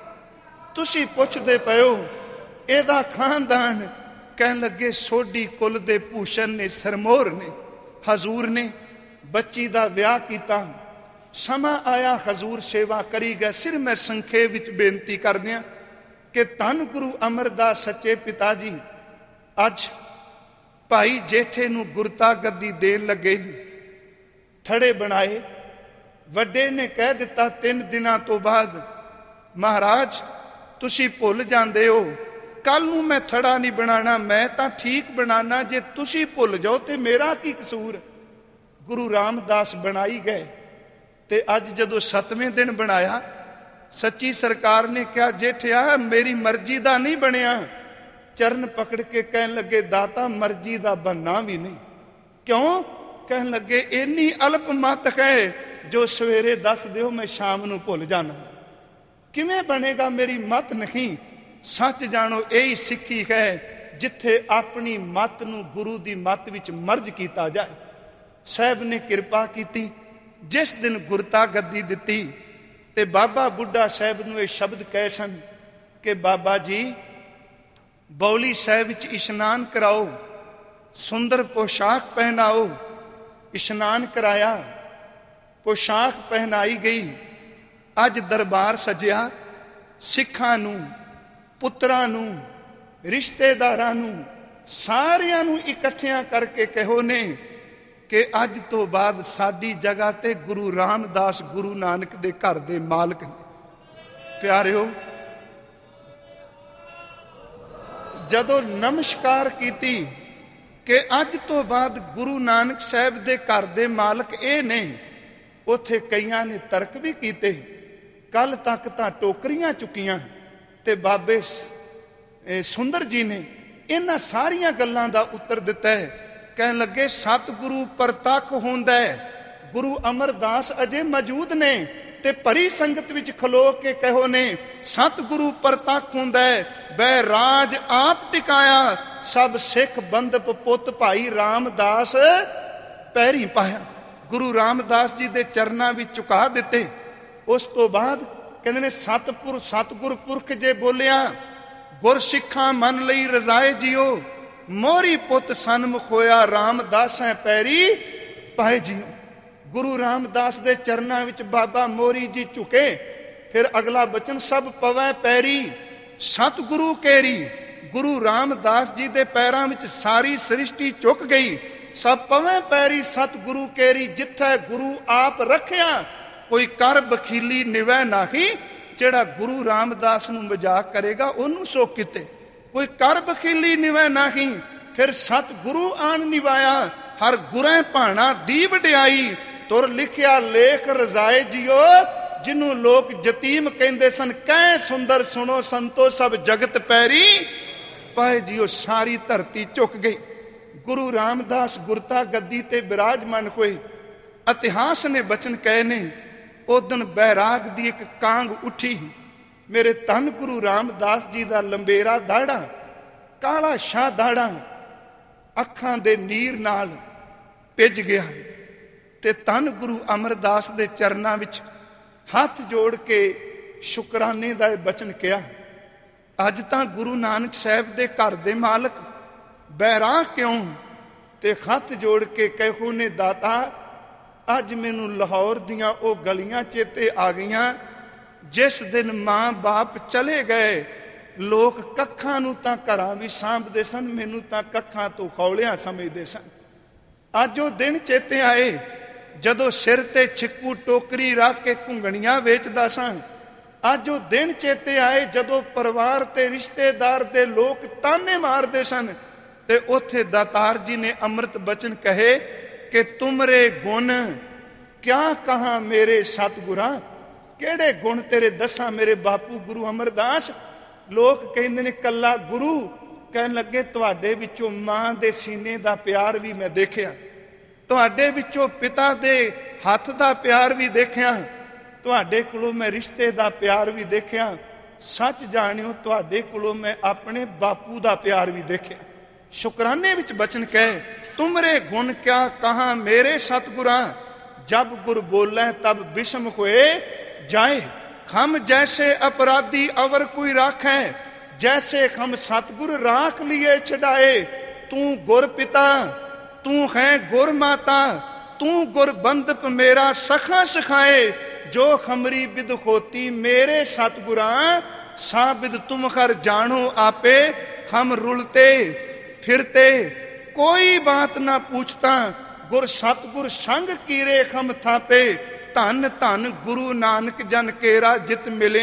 ਤੁਸੀਂ ਪੁੱਛਦੇ ਪਏ ਹੋ ਇਹਦਾ ਖਾਨਦਾਨ, ਕਹਿਣ ਲੱਗੇ ਸੋਢੀ ਕੁੱਲ ਦੇ ਭੂਸ਼ਣ ਨੇ, ਸਰਮੋਰ ਨੇ। ਹਜ਼ੂਰ ਨੇ ਬੱਚੀ ਦਾ ਵਿਆਹ ਕੀਤਾ। ਸਮਾਂ ਆਇਆ ਹਜ਼ੂਰ ਸੇਵਾ ਕਰੀ ਗਏ। ਸਿਰ ਮੈਂ ਸੰਖੇਪ ਵਿੱਚ ਬੇਨਤੀ ਕਰਦਿਆਂ ਕਿ ਧੰਨ ਗੁਰੂ ਅਮਰਦਾਸ ਸੱਚੇ ਪਿਤਾ ਜੀ ਅੱਜ ਭਾਈ ਜੇਠੇ ਨੂੰ ਗੁਰਤਾ ਗੱਦੀ ਦੇਣ ਲੱਗੇ। ਥੜੇ ਬਣਾਏ, ਵੱਡੇ ਨੇ ਕਹਿ ਦਿੱਤਾ ਤਿੰਨ ਦਿਨਾਂ ਤੋਂ ਬਾਅਦ, ਮਹਾਰਾਜ ਤੁਸੀਂ ਭੁੱਲ ਜਾਂਦੇ ਹੋ, ਕੱਲ ਨੂੰ ਮੈਂ ਥੜਾ ਨਹੀਂ ਬਣਾਣਾ, ਮੈਂ ਤਾਂ ਠੀਕ ਬਣਾਣਾ, ਜੇ ਤੁਸੀਂ ਭੁੱਲ ਜਾਓ ਤੇ ਮੇਰਾ ਕੀ ਕਸੂਰ। ਗੁਰੂ ਰਾਮਦਾਸ ਬਣਾਈ ਗਏ ਤੇ ਅੱਜ ਜਦੋਂ ਸੱਤਵੇਂ ਦਿਨ ਬਣਾਇਆ, ਸੱਚੀ ਸਰਕਾਰ ਨੇ ਕਿਹਾ ਜੇਠਿਆ ਮੇਰੀ ਮਰਜ਼ੀ ਦਾ ਨਹੀਂ ਬਣਿਆ। ਚਰਨ ਪਕੜ ਕੇ ਕਹਿਣ ਲੱਗੇ ਦਾਤਾ ਮਰਜ਼ੀ ਦਾ ਬਣਨਾ ਵੀ ਨਹੀਂ। ਕਿਉਂ? ਕਹਿਣ ਲੱਗੇ ਇੰਨੀ ਅਲਪ ਮਤ ਹੈ ਜੋ ਸਵੇਰੇ ਦੱਸ ਦਿਓ ਮੈਂ ਸ਼ਾਮ ਨੂੰ ਭੁੱਲ ਜਾਣਾ। ਕਿਵੇਂ ਬਣੇਗਾ? ਮੇਰੀ ਮਤ ਨਹੀਂ। ਸੱਚ ਜਾਣੋ ਇਹੀ ਸਿੱਖੀ ਹੈ ਜਿੱਥੇ ਆਪਣੀ ਮਤ ਨੂੰ ਗੁਰੂ ਦੀ ਮਤ ਵਿੱਚ ਮਰਜ ਕੀਤਾ ਜਾਏ। ਸਾਹਿਬ ਨੇ ਕਿਰਪਾ ਕੀਤੀ। ਜਿਸ ਦਿਨ ਗੁਰਤਾ ਗੱਦੀ ਦਿੱਤੀ ਤੇ ਬਾਬਾ ਬੁੱਢਾ ਸਾਹਿਬ ਨੂੰ ਇਹ ਸ਼ਬਦ ਕਹੇ ਸਨ ਕਿ ਬਾਬਾ ਜੀ ਬੌਲੀ ਸਾਹਿਬ ਵਿੱਚ ਇਸ਼ਨਾਨ ਕਰਾਓ, ਸੁੰਦਰ ਪੋਸ਼ਾਕ ਪਹਿਨਾਓ। ਇਸ਼ਨਾਨ ਕਰਾਇਆ, ਪੋਸ਼ਾਕ ਪਹਿਨਾਈ ਗਈ। ਅੱਜ ਦਰਬਾਰ ਸਜਿਆ। ਸਿੱਖਾਂ ਨੂੰ, ਪੁੱਤਰਾਂ ਨੂੰ, ਰਿਸ਼ਤੇਦਾਰਾਂ ਨੂੰ, ਸਾਰਿਆਂ ਨੂੰ ਇਕੱਠਿਆਂ ਕਰਕੇ ਕਹੋ ਨੇ ਕਿ ਅੱਜ ਤੋਂ ਬਾਅਦ ਸਾਡੀ ਜਗ੍ਹਾ ਤੇ ਗੁਰੂ ਰਾਮਦਾਸ ਗੁਰੂ ਨਾਨਕ ਦੇ ਘਰ ਦੇ ਮਾਲਕ ਨੇ। ਪਿਆਰਿਓ, ਜਦੋਂ ਨਮਸਕਾਰ ਕੀਤੀ ਕਿ ਅੱਜ ਤੋਂ ਬਾਅਦ ਗੁਰੂ ਨਾਨਕ ਸਾਹਿਬ ਦੇ ਘਰ ਦੇ ਮਾਲਕ ਇਹ ਨੇ, ਉੱਥੇ ਕਈਆਂ ਨੇ ਤਰਕ ਵੀ ਕੀਤੇ। ਕੱਲ ਤੱਕ ਤਾਂ ਟੋਕਰੀਆਂ ਚੁੱਕੀਆਂ ਤੇ ਬਾਬੇ ਸੁੰਦਰ ਜੀ ਨੇ ਇਹਨਾਂ ਸਾਰੀਆਂ ਗੱਲਾਂ ਦਾ ਉੱਤਰ ਦਿੱਤਾ ਹੈ। ਕਹਿਣ ਲੱਗੇ ਸਤਿਗੁਰੂ ਪ੍ਰਤੱਖ ਹੁੰਦਾ ਹੈ। ਗੁਰੂ ਅਮਰਦਾਸ ਅਜੇ ਮੌਜੂਦ ਨੇ ਤੇ ਭਰੀ ਸੰਗਤ ਵਿੱਚ ਖਲੋ ਕੇ ਕਹੋ ਨੇ ਸਤਿਗੁਰੂ ਪ੍ਰਤੱਖ ਹੁੰਦਾ ਹੈ। ਬੈ ਰਾਜ ਆਪ ਟਿਕਾਇਆ, ਸਭ ਸਿੱਖ ਬੰਦਪ ਪੁੱਤ ਭਾਈ ਰਾਮਦਾਸ ਪੈਰੀ ਪਾਇਆ। ਗੁਰੂ ਰਾਮਦਾਸ ਜੀ ਦੇ ਚਰਨਾਂ ਵਿੱਚ ਝੁਕਾ ਦਿੱਤੇ। ਉਸ ਤੋਂ ਬਾਅਦ ਕਹਿੰਦੇ ਨੇ ਸਤਿਪੁਰ ਸਤਿਗੁਰ ਪੁਰਖ ਜੇ ਬੋਲਿਆ, ਗੁਰ ਸਿੱਖਾਂ ਮਨ ਲਈ ਰਜ਼ਾਏ ਜਿਓ, ਮੋਰੀ ਪੁੱਤ ਸਨਮੁਖ ਹੋਇਆ ਰਾਮਦਾਸੈ ਪੈਰੀ ਪਾਏ ਜਿਓ। ਗੁਰੂ ਰਾਮਦਾਸ ਦੇ ਚਰਨਾਂ ਵਿੱਚ ਬਾਬਾ ਮੋਰੀ ਜੀ ਝੁਕੇ। ਫਿਰ ਅਗਲਾ ਬਚਨ ਸਭ ਪਵੈ ਪੈਰੀ ਸਤਿਗੁਰੂ ਕੇਰੀ। ਗੁਰੂ ਰਾਮਦਾਸ ਜੀ ਦੇ ਪੈਰਾਂ ਵਿੱਚ ਸਾਰੀ ਸ੍ਰਿਸ਼ਟੀ ਝੁਕ ਗਈ। ਸਭ ਪਵੈ ਪੈਰੀ ਸਤਿਗੁਰੂ ਕੇਰੀ। ਜਿੱਥੇ ਗੁਰੂ ਆਪ ਰੱਖਿਆ ਕੋਈ ਕਰ ਬਖੀਲੀ ਨਿਵੈ ਨਾਹੀ। ਜਿਹੜਾ ਗੁਰੂ ਰਾਮਦਾਸ ਨੂੰ ਮਜ਼ਾਕ ਕਰੇਗਾ ਉਹਨੂੰ ਸੋ ਕਿਤੇ, ਕੋਈ ਕਰ ਬਖੀਲੀ ਨਿਵੈ ਨਾਹੀ। ਫਿਰ ਸਤਿਗੁਰੂ ਆਣ ਨਿਵਾਇਆ, ਹਰ ਗੁਰੈ ਭਾਣਾ ਦੀ ਵਡਿਆਈ। ਤੁਰ ਲਿਖਿਆ ਲੇਖ ਰਜ਼ਾਏ ਜਿਓ, ਜਿਹਨੂੰ ਲੋਕ ਜਤੀਮ ਕਹਿੰਦੇ ਸਨ। ਕਹਿ ਸੁੰਦਰ ਸੁਣੋ ਸੰਤੋ, ਸਭ ਜਗਤ ਪੈਰੀ ਪਾਏ ਜਿਓ। ਸਾਰੀ ਧਰਤੀ ਝੁਕ ਗਈ। ਗੁਰੂ ਰਾਮਦਾਸ ਗੁਰਤਾ ਗੱਦੀ ਤੇ ਬਿਰਾਜਮਾਨ ਹੋਏ। ਇਤਿਹਾਸ ਨੇ ਬਚਨ ਕਹੇ ਨੇ ਉਸ ਦਿਨ ਬੈਰਾਗ ਦੀ ਇੱਕ ਕਾਂਗ ਉੱਠੀ। ਮੇਰੇ ਧੰਨ ਗੁਰੂ ਰਾਮਦਾਸ ਜੀ ਦਾ ਲੰਬੇਰਾ ਦਾੜਾ, ਕਾਲਾ ਸ਼ਾਹ ਦਾੜਾ ਅੱਖਾਂ ਦੇ ਨੀਰ ਨਾਲ ਭਿੱਜ ਗਿਆ ਤੇ ਧੰਨ ਗੁਰੂ ਅਮਰਦਾਸ ਦੇ ਚਰਨਾਂ ਵਿੱਚ ਹੱਥ ਜੋੜ ਕੇ ਸ਼ੁਕਰਾਨੇ ਦਾ ਇਹ ਬਚਨ ਕਿਹਾ। ਅੱਜ ਤਾਂ ਗੁਰੂ ਨਾਨਕ ਸਾਹਿਬ ਦੇ ਘਰ ਦੇ ਮਾਲਕ ਬੈਰਾਗ ਕਿਉਂ? ਤੇ ਹੱਥ ਜੋੜ ਕੇ ਕਹੋ ਨੇ ਦਾਤਾ, ਅੱਜ ਮੈਨੂੰ ਲਾਹੌਰ ਦੀਆਂ ਉਹ ਗਲੀਆਂ ਚੇਤੇ ਆ ਗਈਆਂ ਜਿਸ ਦਿਨ ਮਾਂ ਬਾਪ ਚਲੇ ਗਏ। ਲੋਕ ਕੱਖਾਂ ਨੂੰ ਤਾਂ ਘਰਾਂ ਵੀ ਸਾਂਭਦੇ ਸਨ, ਮੈਨੂੰ ਤਾਂ ਕੱਖਾਂ ਤੋਂ ਖੌਲਿਆਂ ਸਮਝਦੇ ਸਨ। ਅੱਜ ਉਹ ਦਿਨ ਚੇਤੇ ਆਏ ਜਦੋਂ ਸਿਰ ਤੇ ਛਿੱਕੂ ਟੋਕਰੀ ਰੱਖ ਕੇ ਘੁੰਗਣੀਆਂ ਵੇਚਦਾ ਸਾਂ। ਅੱਜ ਉਹ ਦਿਨ ਚੇਤੇ ਆਏ ਜਦੋਂ ਪਰਿਵਾਰ ਤੇ ਰਿਸ਼ਤੇਦਾਰ ਦੇ ਲੋਕ ਤਾਨੇ ਮਾਰਦੇ ਸਨ। ਤੇ ਉੱਥੇ ਦਾਤਾਰ ਜੀ ਨੇ ਅੰਮ੍ਰਿਤ ਬਚਨ ਕਹੇ ਕਿ ਤੁਮਰੇ ਗੁਣ ਕਿਆ ਕਹਾਂ ਮੇਰੇ ਸਤਿਗੁਰਾਂ। ਕਿਹੜੇ ਗੁਣ ਤੇਰੇ ਦੱਸਾਂ ਮੇਰੇ ਬਾਪੂ ਗੁਰੂ ਅਮਰਦਾਸ। ਲੋਕ ਕਹਿੰਦੇ ਨੇ ਕੱਲਾ ਗੁਰੂ। ਕਹਿਣ ਲੱਗੇ ਤੁਹਾਡੇ ਵਿੱਚੋਂ ਮਾਂ ਦੇ ਸੀਨੇ ਦਾ ਪਿਆਰ ਵੀ ਮੈਂ ਦੇਖਿਆ, ਤੁਹਾਡੇ ਵਿੱਚੋਂ ਪਿਤਾ ਦੇ ਹੱਥ ਦਾ ਪਿਆਰ ਵੀ ਦੇਖਿਆ, ਤੁਹਾਡੇ ਕੋਲੋਂ ਮੈਂ ਰਿਸ਼ਤੇ ਦਾ ਪਿਆਰ ਵੀ ਦੇਖਿਆ। ਸੱਚ ਜਾਣਿਓ ਤੁਹਾਡੇ ਕੋਲੋਂ ਮੈਂ ਆਪਣੇ ਬਾਪੂ ਦਾ ਪਿਆਰ ਵੀ ਦੇਖਿਆ। ਸ਼ੁਕਰਾਨੇ ਵਿੱਚ ਬਚਨ ਕਹੇ ਤੁਮਰੇ ਗੁਣ ਕਿਆ ਕਹਾਂ ਮੇਰੇ ਸਤਿਗੁਰਾਂ। ਜਬ ਗੁਰ ਬੋਲੇ ਤਬ ਬਿਸ਼ਮ ਹੋਏ ਜਾਏ। ਖਮ ਜੈਸੇ ਅਪਰਾਧੀ ਅਵਰ ਕੋਈ ਰਾਖੈ, ਜੈਸੇ ਖਮ ਸਤਿਗੁਰ ਰਾਖ ਲਿਏ ਛਡਾਏ। ਤੂੰ ਗੁਰ ਪਿਤਾ ਤੂੰ ਹੈ ਗੁਰ ਮਾਤਾ, ਤੂੰ ਗੁਰ ਬੰਦਪ ਮੇਰਾ ਸਖਾ ਸਿਖਾਏ। ਜੋ ਖਮਰੀ ਬਿਦ ਹੋਤੀ ਮੇਰੇ ਸਤਿਗੁਰਾਂ, ਸਾਬਿਦ ਤੁਮ ਖਰ ਜਾਣੋ ਆਪੇ। ਖਮ ਰੁਲਤੇ ਫਿਰਤੇ ਕੋਈ ਬਾਤ ਨਾ ਪੁੱਛਤਾ, ਗੁਰ ਸਤਿਗੁਰ ਸੰਗ ਕੀਰੇ ਖਮ ਥਾਪੇ। ਧੰਨ ਧੰਨ ਗੁਰੂ ਨਾਨਕ ਜਨ ਕੇਰਾ, ਜਿਤ ਮਿਲੇ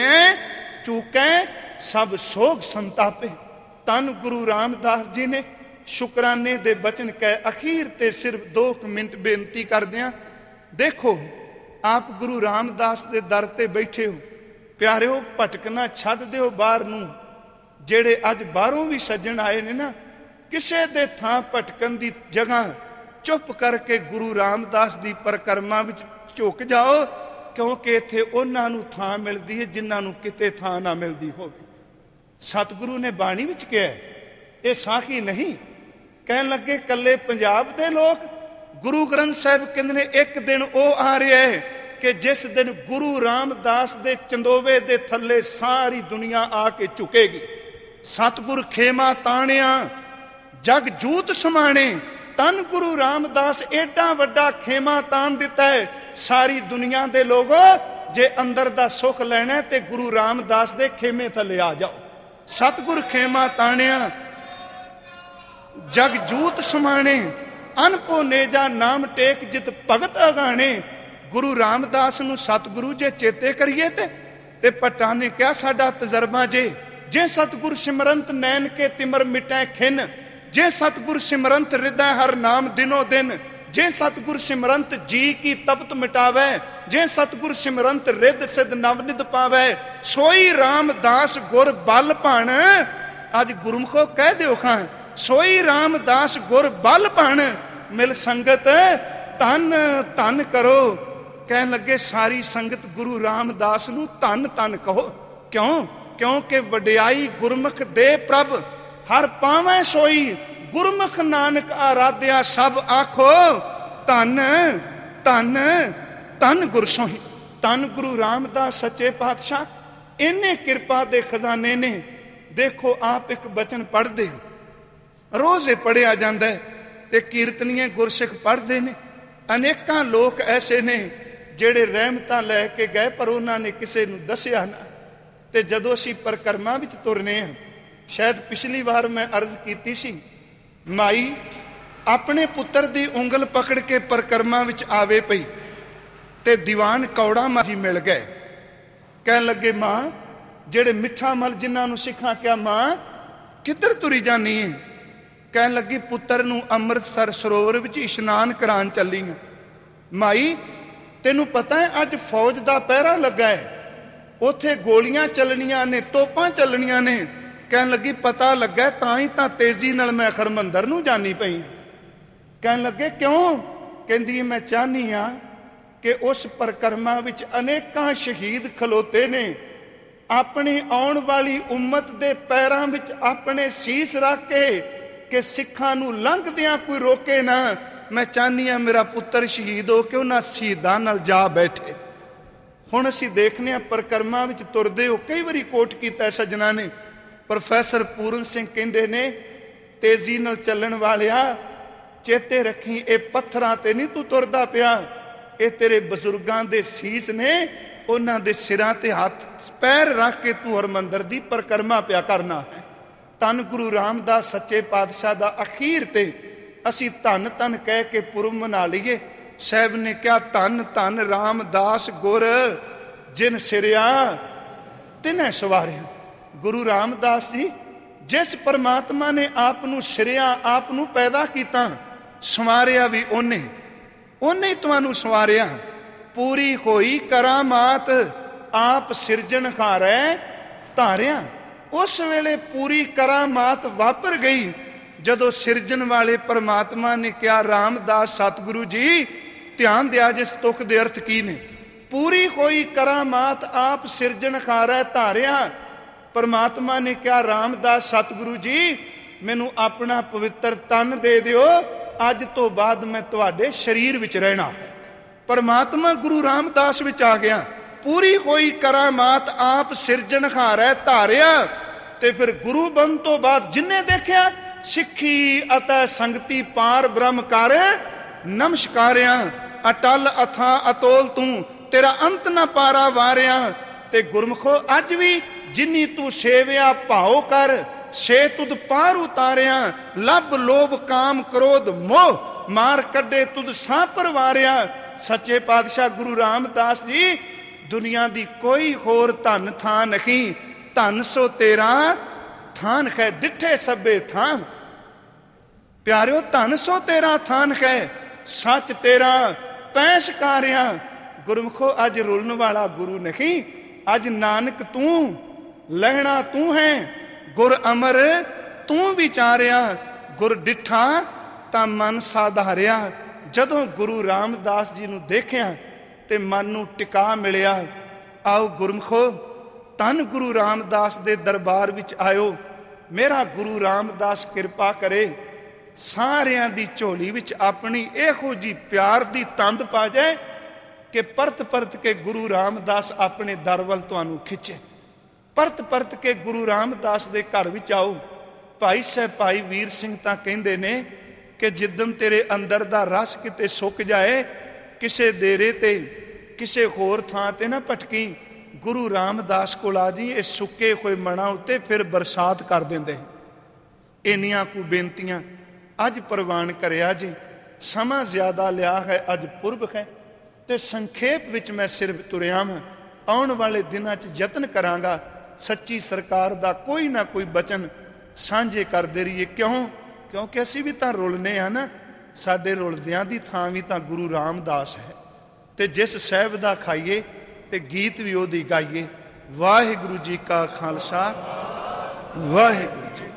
ਚੂਕੈ ਸਭ ਸੋਗ ਸੰਤਾਪੇ। ਧੰਨ ਗੁਰੂ ਰਾਮਦਾਸ ਜੀ ਨੇ ਸ਼ੁਕਰਾਨੇ ਦੇ ਬਚਨ ਕਹਿ ਅਖੀਰ ਤੇ ਸਿਰਫ ਦੋ ਮਿੰਟ ਬੇਨਤੀ ਕਰਦਿਆਂ। ਦੇਖੋ ਆਪ ਗੁਰੂ ਰਾਮਦਾਸ ਦੇ ਦਰ ਤੇ ਬੈਠੇ ਹੋ। ਪਿਆਰਿਓ ਭਟਕਣਾ ਛੱਡ ਦਿਓ ਬਾਹਰ ਨੂੰ। ਜਿਹੜੇ ਅੱਜ ਬਾਹਰੋਂ ਵੀ ਸੱਜਣ ਆਏ ਨੇ ਨਾ, ਕਿਸੇ ਦੇ ਥਾਂ ਭਟਕਣ ਦੀ ਜਗ੍ਹਾ ਚੁੱਪ ਕਰਕੇ ਗੁਰੂ ਰਾਮਦਾਸ ਦੀ ਪਰਿਕਰਮਾ ਵਿੱਚ ਝੁਕ ਜਾਓ, ਕਿਉਂਕਿ ਇੱਥੇ ਉਹਨਾਂ ਨੂੰ ਥਾਂ ਮਿਲਦੀ ਹੈ ਜਿਨ੍ਹਾਂ ਨੂੰ ਕਿਤੇ ਥਾਂ ਨਾ ਮਿਲਦੀ ਹੋਵੇ। ਸਤਿਗੁਰੂ ਨੇ ਬਾਣੀ ਵਿੱਚ ਕਿਹਾ, ਇਹ ਸਾਖੀ ਨਹੀਂ। ਕਹਿਣ ਲੱਗੇ ਕੱਲੇ ਪੰਜਾਬ ਦੇ ਲੋਕ ਗੁਰੂ ਗ੍ਰੰਥ ਸਾਹਿਬ ਕਹਿੰਦੇ ਨੇ ਇੱਕ ਦਿਨ ਉਹ ਆ ਰਿਹਾ ਹੈ ਕਿ ਜਿਸ ਦਿਨ ਗੁਰੂ ਰਾਮਦਾਸ ਦੇ ਚੰਦੋਵੇ ਦੇ ਥੱਲੇ ਸਾਰੀ ਦੁਨੀਆ ਆ ਕੇ ਝੁਕੇਗੀ। ਸਤਿਗੁਰ ਖੇਮਾ ਤਾਣਿਆ ਜਗ ਜੂਤ ਸਮਾਣੇ। ਧੰਨ ਗੁਰੂ ਰਾਮਦਾਸ ਏਡਾ ਵੱਡਾ ਖੇਮਾ ਤਾਣ ਦਿੱਤਾ ਹੈ। ਸਾਰੀ ਦੁਨੀਆ ਦੇ ਲੋਗੋ ਜੇ ਅੰਦਰ ਦਾ ਸੁੱਖ ਲੈਣਾ ਤੇ ਗੁਰੂ ਰਾਮਦਾਸ ਦੇ ਖੇਮੇ ਥੱਲੇ ਆ ਜਾਓ। ਸਤਿਗੁਰ ਖੇਮਾ ਤਾਣਿਆ ਜਗ ਜੂਤ ਸਮਾਣੇ। ਅਨਪੋ ਨੇਜਾ ਨਾਮ ਟੇਕ ਜਿਤ ਭਗਤ ਅਗਾਣੇ। ਗੁਰੂ ਰਾਮਦਾਸ ਨੂੰ ਸਤਿਗੁਰੂ ਜੇ ਚੇਤੇ ਕਰੀਏ ਤੇ ਤੇ ਭੱਟਾਂ ਨੇ ਕਿਹਾ ਸਾਡਾ ਤਜਰਬਾ ਜੇ ਜੇ ਸਤਿਗੁਰ ਸਿਮਰੰਤ ਨੈਣ ਕੇ ਤਿਮਰ ਮਿਟੈ ਖਿਨ। ਜੇ ਸਤਿਗੁਰ ਸਿਮਰੰਤ ਹਿਰਦੈ ਹਰ ਨਾਮ ਦਿਨੋ ਦਿਨ। ਜੇ ਸਤਿਗੁਰ ਸਿਮਰੰਤ ਜੀ ਕੀ ਤਪਤ ਮਿਟਾਵੈ। ਜੇ ਸਤਿਗੁਰ ਸਿਮਰੰਤ ਰਿੱਧ ਸਿੱਧ ਨਵਨਿਧ ਪਾਵੈ। ਸੋਈ ਰਾਮਦਾਸ ਗੁਰ ਬਲ ਭਣ। ਅੱਜ ਗੁਰਮੁਖੋ ਕਹਿ ਦਿਓ ਖਾਂ ਸੋਈ ਰਾਮਦਾਸ ਗੁਰ ਬਲ ਭਣ। ਮਿਲ ਸੰਗਤ ਧੰਨ ਧੰਨ ਕਰੋ। ਕਹਿਣ ਲੱਗੇ ਸਾਰੀ ਸੰਗਤ ਗੁਰੂ ਰਾਮਦਾਸ ਨੂੰ ਧੰਨ ਧੰਨ ਕਹੋ। ਕਿਉਂ? ਕਿਉਂਕਿ ਵਡਿਆਈ ਗੁਰਮੁਖ ਦੇ ਪ੍ਰਭ ਹਰ ਪਾਵੈ ਸੋਈ। ਗੁਰਮੁਖ ਨਾਨਕ ਆਰਾਧਿਆ ਸਭ ਆਖੋ ਧੰਨ ਧੰਨ ਧੰਨ ਗੁਰ ਸੋਹੀ। ਧੰਨ ਗੁਰੂ ਰਾਮਦਾਸ ਸੱਚੇ ਪਾਤਸ਼ਾਹ ਇੰਨੇ ਕਿਰਪਾ ਦੇ ਖਜ਼ਾਨੇ ਨੇ। ਦੇਖੋ ਆਪ ਇੱਕ ਬਚਨ ਪੜ੍ਹਦੇ ਹੋ ਰੋਜ਼ ਇਹ ਪੜ੍ਹਿਆ ਜਾਂਦਾ ਹੈ ਤੇ ਕੀਰਤਨੀਏ ਗੁਰਸਿੱਖ ਪੜ੍ਹਦੇ ਨੇ। ਅਨੇਕਾਂ ਲੋਕ ਐਸੇ ਨੇ ਜਿਹੜੇ ਰਹਿਮਤਾਂ ਲੈ ਕੇ ਗਏ ਪਰ ਉਹਨਾਂ ਨੇ ਕਿਸੇ ਨੂੰ ਦੱਸਿਆ ਨਾ। ਤੇ ਜਦੋਂ ਅਸੀਂ ਪਰਿਕਰਮਾ ਵਿੱਚ ਤੁਰਨੇ ਹਾਂ, ਸ਼ਾਇਦ ਪਿਛਲੀ ਵਾਰ ਮੈਂ ਅਰਜ਼ ਕੀਤੀ ਸੀ, ਮਾਈ ਆਪਣੇ ਪੁੱਤਰ ਦੀ ਉਂਗਲ ਪਕੜ ਕੇ ਪਰਿਕਰਮਾ ਵਿੱਚ ਆਵੇ ਪਈ ਤੇ ਦੀਵਾਨ ਕੌੜਾ ਮਾਂ ਜੀ ਮਿਲ ਗਏ। ਕਹਿਣ ਲੱਗੇ ਮਾਂ ਜਿਹੜੇ ਮਿੱਠਾ ਮਲ ਜਿਨ੍ਹਾਂ ਨੂੰ ਸਿੱਖਾਂ ਕਿਹਾ ਮਾਂ ਕਿੱਧਰ ਤੁਰੀ ਜਾਨੀ ਹੈ। ਕਹਿਣ ਲੱਗੀ ਪੁੱਤਰ ਨੂੰ ਅੰਮ੍ਰਿਤਸਰ ਸਰੋਵਰ ਵਿੱਚ ਇਸ਼ਨਾਨ ਕਰਾਉਣ ਚੱਲੀ ਹਾਂ। ਮਾਈ ਤੈਨੂੰ ਪਤਾ ਹੈ ਅੱਜ ਫੌਜ ਦਾ ਪਹਿਰਾ ਲੱਗਾ ਹੈ, ਉੱਥੇ ਗੋਲੀਆਂ ਚੱਲਣੀਆਂ ਨੇ, ਤੋਪਾਂ ਚੱਲਣੀਆਂ ਨੇ। ਕਹਿਣ ਲੱਗੀ ਪਤਾ ਲੱਗਾ ਤਾਂ ਹੀ ਤਾਂ ਤੇਜ਼ੀ ਨਾਲ ਮੈਂ ਹਰਿਮੰਦਰ ਨੂੰ ਜਾਣੀ ਪਈ। ਕਹਿਣ ਲੱਗੇ ਕਿਉਂ? ਕਹਿੰਦੀ ਮੈਂ ਚਾਹਨੀ ਹਾਂ ਕਿ ਉਸ ਪਰਿਕਰਮਾ ਵਿੱਚ ਅਨੇਕਾਂ ਸ਼ਹੀਦ ਖਲੋਤੇ ਨੇ। ਆਪਣੀ ਆਉਣ ਵਾਲੀ ਉਮਤ ਦੇ ਪੈਰਾਂ ਵਿੱਚ ਆਪਣੇ ਸੀਸ ਰੱਖ ਕੇ ਕਿ ਸਿੱਖਾਂ ਨੂੰ ਲੰਘਦਿਆਂ ਕੋਈ ਰੋਕੇ ਨਾ। ਮੈਂ ਚਾਹਨੀ ਹਾਂ ਮੇਰਾ ਪੁੱਤਰ ਸ਼ਹੀਦ ਹੋ ਕੇ ਉਹਨਾਂ ਸ਼ਹੀਦਾਂ ਨਾਲ ਜਾ ਬੈਠੇ। ਹੁਣ ਅਸੀਂ ਦੇਖਦੇ ਹਾਂ ਪਰਿਕਰਮਾ ਵਿੱਚ ਤੁਰਦੇ ਹੋ, ਕਈ ਵਾਰੀ ਕੋਟ ਕੀਤਾ ਸੱਜਣਾ ਨੇ। ਪ੍ਰੋਫੈਸਰ ਪੂਰਨ ਸਿੰਘ ਕਹਿੰਦੇ ਨੇ ਤੇਜ਼ੀ ਨਾਲ ਚੱਲਣ ਵਾਲਿਆ ਚੇਤੇ ਰੱਖੀ ਇਹ ਪੱਥਰਾਂ ਤੇ ਨਹੀਂ ਤੂੰ ਤੁਰਦਾ ਪਿਆ, ਇਹ ਤੇਰੇ ਬਜ਼ੁਰਗਾਂ ਦੇ ਸੀਸ ਨੇ, ਉਹਨਾਂ ਦੇ ਸਿਰਾਂ ਤੇ ਹੱਥ ਪੈਰ ਰੱਖ ਕੇ ਤੂੰ ਹਰਿਮੰਦਰ ਦੀ ਪਰਿਕਰਮਾ ਪਿਆ ਕਰਨਾ ਹੈ। ਧੰਨ ਗੁਰੂ ਰਾਮਦਾਸ ਸੱਚੇ ਪਾਤਸ਼ਾਹ ਦਾ ਅਖੀਰ ਤੇ ਅਸੀਂ ਧੰਨ ਧੰਨ ਕਹਿ ਕੇ ਪੁਰਬ ਮਨਾ ਲਈਏ। ਸਾਹਿਬ ਨੇ ਕਿਹਾ ਧੰਨ ਧੰਨ ਰਾਮਦਾਸ ਗੁਰ ਜਿਨ ਸਿਰਿਆ ਤਿਨੈ ਸਵਾਰਿਆ। ਗੁਰੂ ਰਾਮਦਾਸ ਜੀ ਜਿਸ ਪਰਮਾਤਮਾ ਨੇ ਆਪ ਨੂੰ ਸਿਰਿਆ, ਆਪ ਨੂੰ ਪੈਦਾ ਕੀਤਾ, ਸੰਵਾਰਿਆ ਵੀ ਉਹਨੇ ਉਹਨੇ ਤੁਹਾਨੂੰ ਸੰਵਾਰਿਆ। ਪੂਰੀ ਹੋਈ ਕਰਾਮਾਤ ਆਪ ਸਿਰਜਣਹਾਰੈ ਧਾਰਿਆ। ਉਸ ਵੇਲੇ ਪੂਰੀ ਕਰਾਮਾਤ ਵਾਪਰ ਗਈ ਜਦੋਂ ਸਿਰਜਣ ਵਾਲੇ ਪਰਮਾਤਮਾ ਨੇ ਕਿਹਾ ਰਾਮਦਾਸ ਸਤਿਗੁਰੂ ਜੀ ਧਿਆਨ ਦਿਆ ਜਿਸ ਤੁਕ ਦੇ ਅਰਥ ਕੀ ਨੇ। ਪੂਰੀ ਹੋਈ ਕਰਾਮਾਤ ਆਪ ਸਿਰਜਣਹਾਰੈ ਧਾਰਿਆ। ਪਰਮਾਤਮਾ ਨੇ ਕਿਹਾ ਰਾਮਦਾਸ ਸਤਿਗੁਰੂ ਜੀ ਮੈਨੂੰ ਆਪਣਾ ਪਵਿੱਤਰ ਤਨ ਦੇ ਦਿਓ, ਅੱਜ ਤੋਂ ਬਾਅਦ ਮੈਂ ਤੁਹਾਡੇ ਸਰੀਰ ਵਿੱਚ ਰਹਿਣਾ। ਪਰਮਾਤਮਾ ਗੁਰੂ ਰਾਮਦਾਸ ਵਿੱਚ ਆ ਗਿਆ। ਪੂਰੀ ਹੋਈ ਕਰਾਮਾਤ ਆਪ ਸਿਰਜਣਹਾਰੈ ਧਾਰਿਆ। ਤੇ ਫਿਰ ਗੁਰੂ ਬਣ ਤੋਂ ਬਾਅਦ ਜਿੰਨੇ ਦੇਖਿਆ ਸਿੱਖੀ ਅਤੇ ਸੰਗਤੀ ਪਾਰ ਬ੍ਰਹਮ ਕਰ ਨਮਸਕਾਰਿਆ। ਅਟਲ ਅਥਾ ਅਤੋਲ ਤੂੰ ਤੇਰਾ ਅੰਤ ਨਾ ਪਾਰਾ ਵਾਰਿਆ। ਤੇ ਗੁਰਮੁਖੋ ਅੱਜ ਵੀ ਜਿਨੀ ਤੂੰ ਸੇਵਿਆ ਭਾਉ ਕਰ ਸੇ ਤੁਧ ਪਾਰ ਉਤਾਰਿਆ। ਲੱਭ ਲੋਭ ਕਾਮ ਕ੍ਰੋਧ ਮੋਹ ਮਾਰ ਕੱਢੇ ਤੁਧ ਸਾਹ ਪਰਵਾਰਿਆ। ਸੱਚੇ ਪਾਤਸ਼ਾਹ ਗੁਰੂ ਰਾਮਦਾਸ ਜੀ ਦੁਨੀਆ ਦੀ ਕੋਈ ਹੋਰ ਧਨ ਥਾਂ ਨਹੀਂ, ਧਨ ਸੋ ਤੇਰਾ ਥਾਨ ਹੈ ਡਿੱਠੇ ਸਭੇ ਥਾਂ। ਪਿਆਰਿਓ ਧਨ ਸੋ ਤੇਰਾ ਥਾਨ ਹੈ, ਸੱਚ ਤੇਰਾ ਪੈਸਕਾਰਿਆ। ਗੁਰਮੁਖੋ ਅੱਜ ਰੁਲਣ ਵਾਲਾ ਗੁਰੂ ਨਹੀਂ, ਅੱਜ ਨਾਨਕ ਤੂੰ ਲਹਿਣਾ ਤੂੰ ਹੈ। ਗੁਰ ਅਮਰ ਤੂੰ ਵਿਚਾਰਿਆ, ਗੁਰ ਡਿੱਠਾ ਤਾਂ ਮਨ ਸਾਧਾਰਿਆ। ਜਦੋਂ ਗੁਰੂ ਰਾਮਦਾਸ ਜੀ ਨੂੰ ਦੇਖਿਆ ਤੇ ਮਨ ਨੂੰ ਟਿਕਾ ਮਿਲਿਆ। ਆਓ ਗੁਰਮੁਖੋ ਧੰਨ ਗੁਰੂ ਰਾਮਦਾਸ ਦੇ ਦਰਬਾਰ ਵਿੱਚ ਆਇਓ। ਮੇਰਾ ਗੁਰੂ ਰਾਮਦਾਸ ਕਿਰਪਾ ਕਰੇ ਸਾਰਿਆਂ ਦੀ ਝੋਲੀ ਵਿੱਚ ਆਪਣੀ ਇਹੋ ਜੀ ਪਿਆਰ ਦੀ ਤੰਦ ਪਾ ਜਾਏ ਕਿ ਪਰਤ ਪਰਤ ਕੇ ਗੁਰੂ ਰਾਮਦਾਸ ਆਪਣੇ ਦਰ ਵੱਲ ਤੁਹਾਨੂੰ ਖਿੱਚੇ। ਪਰਤ ਪਰਤ ਕੇ ਗੁਰੂ ਰਾਮਦਾਸ ਦੇ ਘਰ ਵਿੱਚ ਆਓ। ਭਾਈ ਸਾਹਿਬ ਭਾਈ ਵੀਰ ਸਿੰਘ ਤਾਂ ਕਹਿੰਦੇ ਨੇ ਕਿ ਜਿੱਦਣ ਤੇਰੇ ਅੰਦਰ ਦਾ ਰਸ ਕਿਤੇ ਸੁੱਕ ਜਾਏ, ਕਿਸੇ ਡੇਰੇ ਤੇ ਕਿਸੇ ਹੋਰ ਥਾਂ ਤੇ ਨਾ ਭਟਕੀ, ਗੁਰੂ ਰਾਮਦਾਸ ਕੋਲ ਆ ਜੀ। ਇਹ ਸੁੱਕੇ ਹੋਏ ਮਨਾਂ ਉੱਤੇ ਫਿਰ ਬਰਸਾਤ ਕਰ ਦਿੰਦੇ। ਇੰਨੀਆਂ ਕੁ ਬੇਨਤੀਆਂ ਅੱਜ ਪ੍ਰਵਾਨ ਕਰਿਆ ਜੀ। ਸਮਾਂ ਜ਼ਿਆਦਾ ਲਿਆ ਹੈ, ਅੱਜ ਪੁਰਬ ਹੈ, ਤੇ ਸੰਖੇਪ ਵਿੱਚ ਮੈਂ ਸਿਰਫ ਤੁਰਿਆ ਹਾਂ। ਆਉਣ ਵਾਲੇ ਦਿਨਾਂ 'ਚ ਯਤਨ ਕਰਾਂਗਾ ਸੱਚੀ ਸਰਕਾਰ ਦਾ ਕੋਈ ਨਾ ਕੋਈ ਬਚਨ ਸਾਂਝੇ ਕਰਦੇ ਰਹੀਏ। ਕਿਉਂ? ਕਿਉਂਕਿ ਅਸੀਂ ਵੀ ਤਾਂ ਰੁਲਨੇ ਆ ਨਾ। ਸਾਡੇ ਰੁਲਦਿਆਂ ਦੀ ਥਾਂ ਵੀ ਤਾਂ ਗੁਰੂ ਰਾਮਦਾਸ ਹੈ, ਤੇ ਜਿਸ ਸਾਹਿਬ ਦਾ ਖਾਈਏ ਤੇ ਗੀਤ ਵੀ ਉਹਦੀ ਗਾਈਏ। ਵਾਹਿਗੁਰੂ ਜੀ ਕਾ ਖਾਲਸਾ, ਵਾਹਿਗੁਰੂ ਜੀ।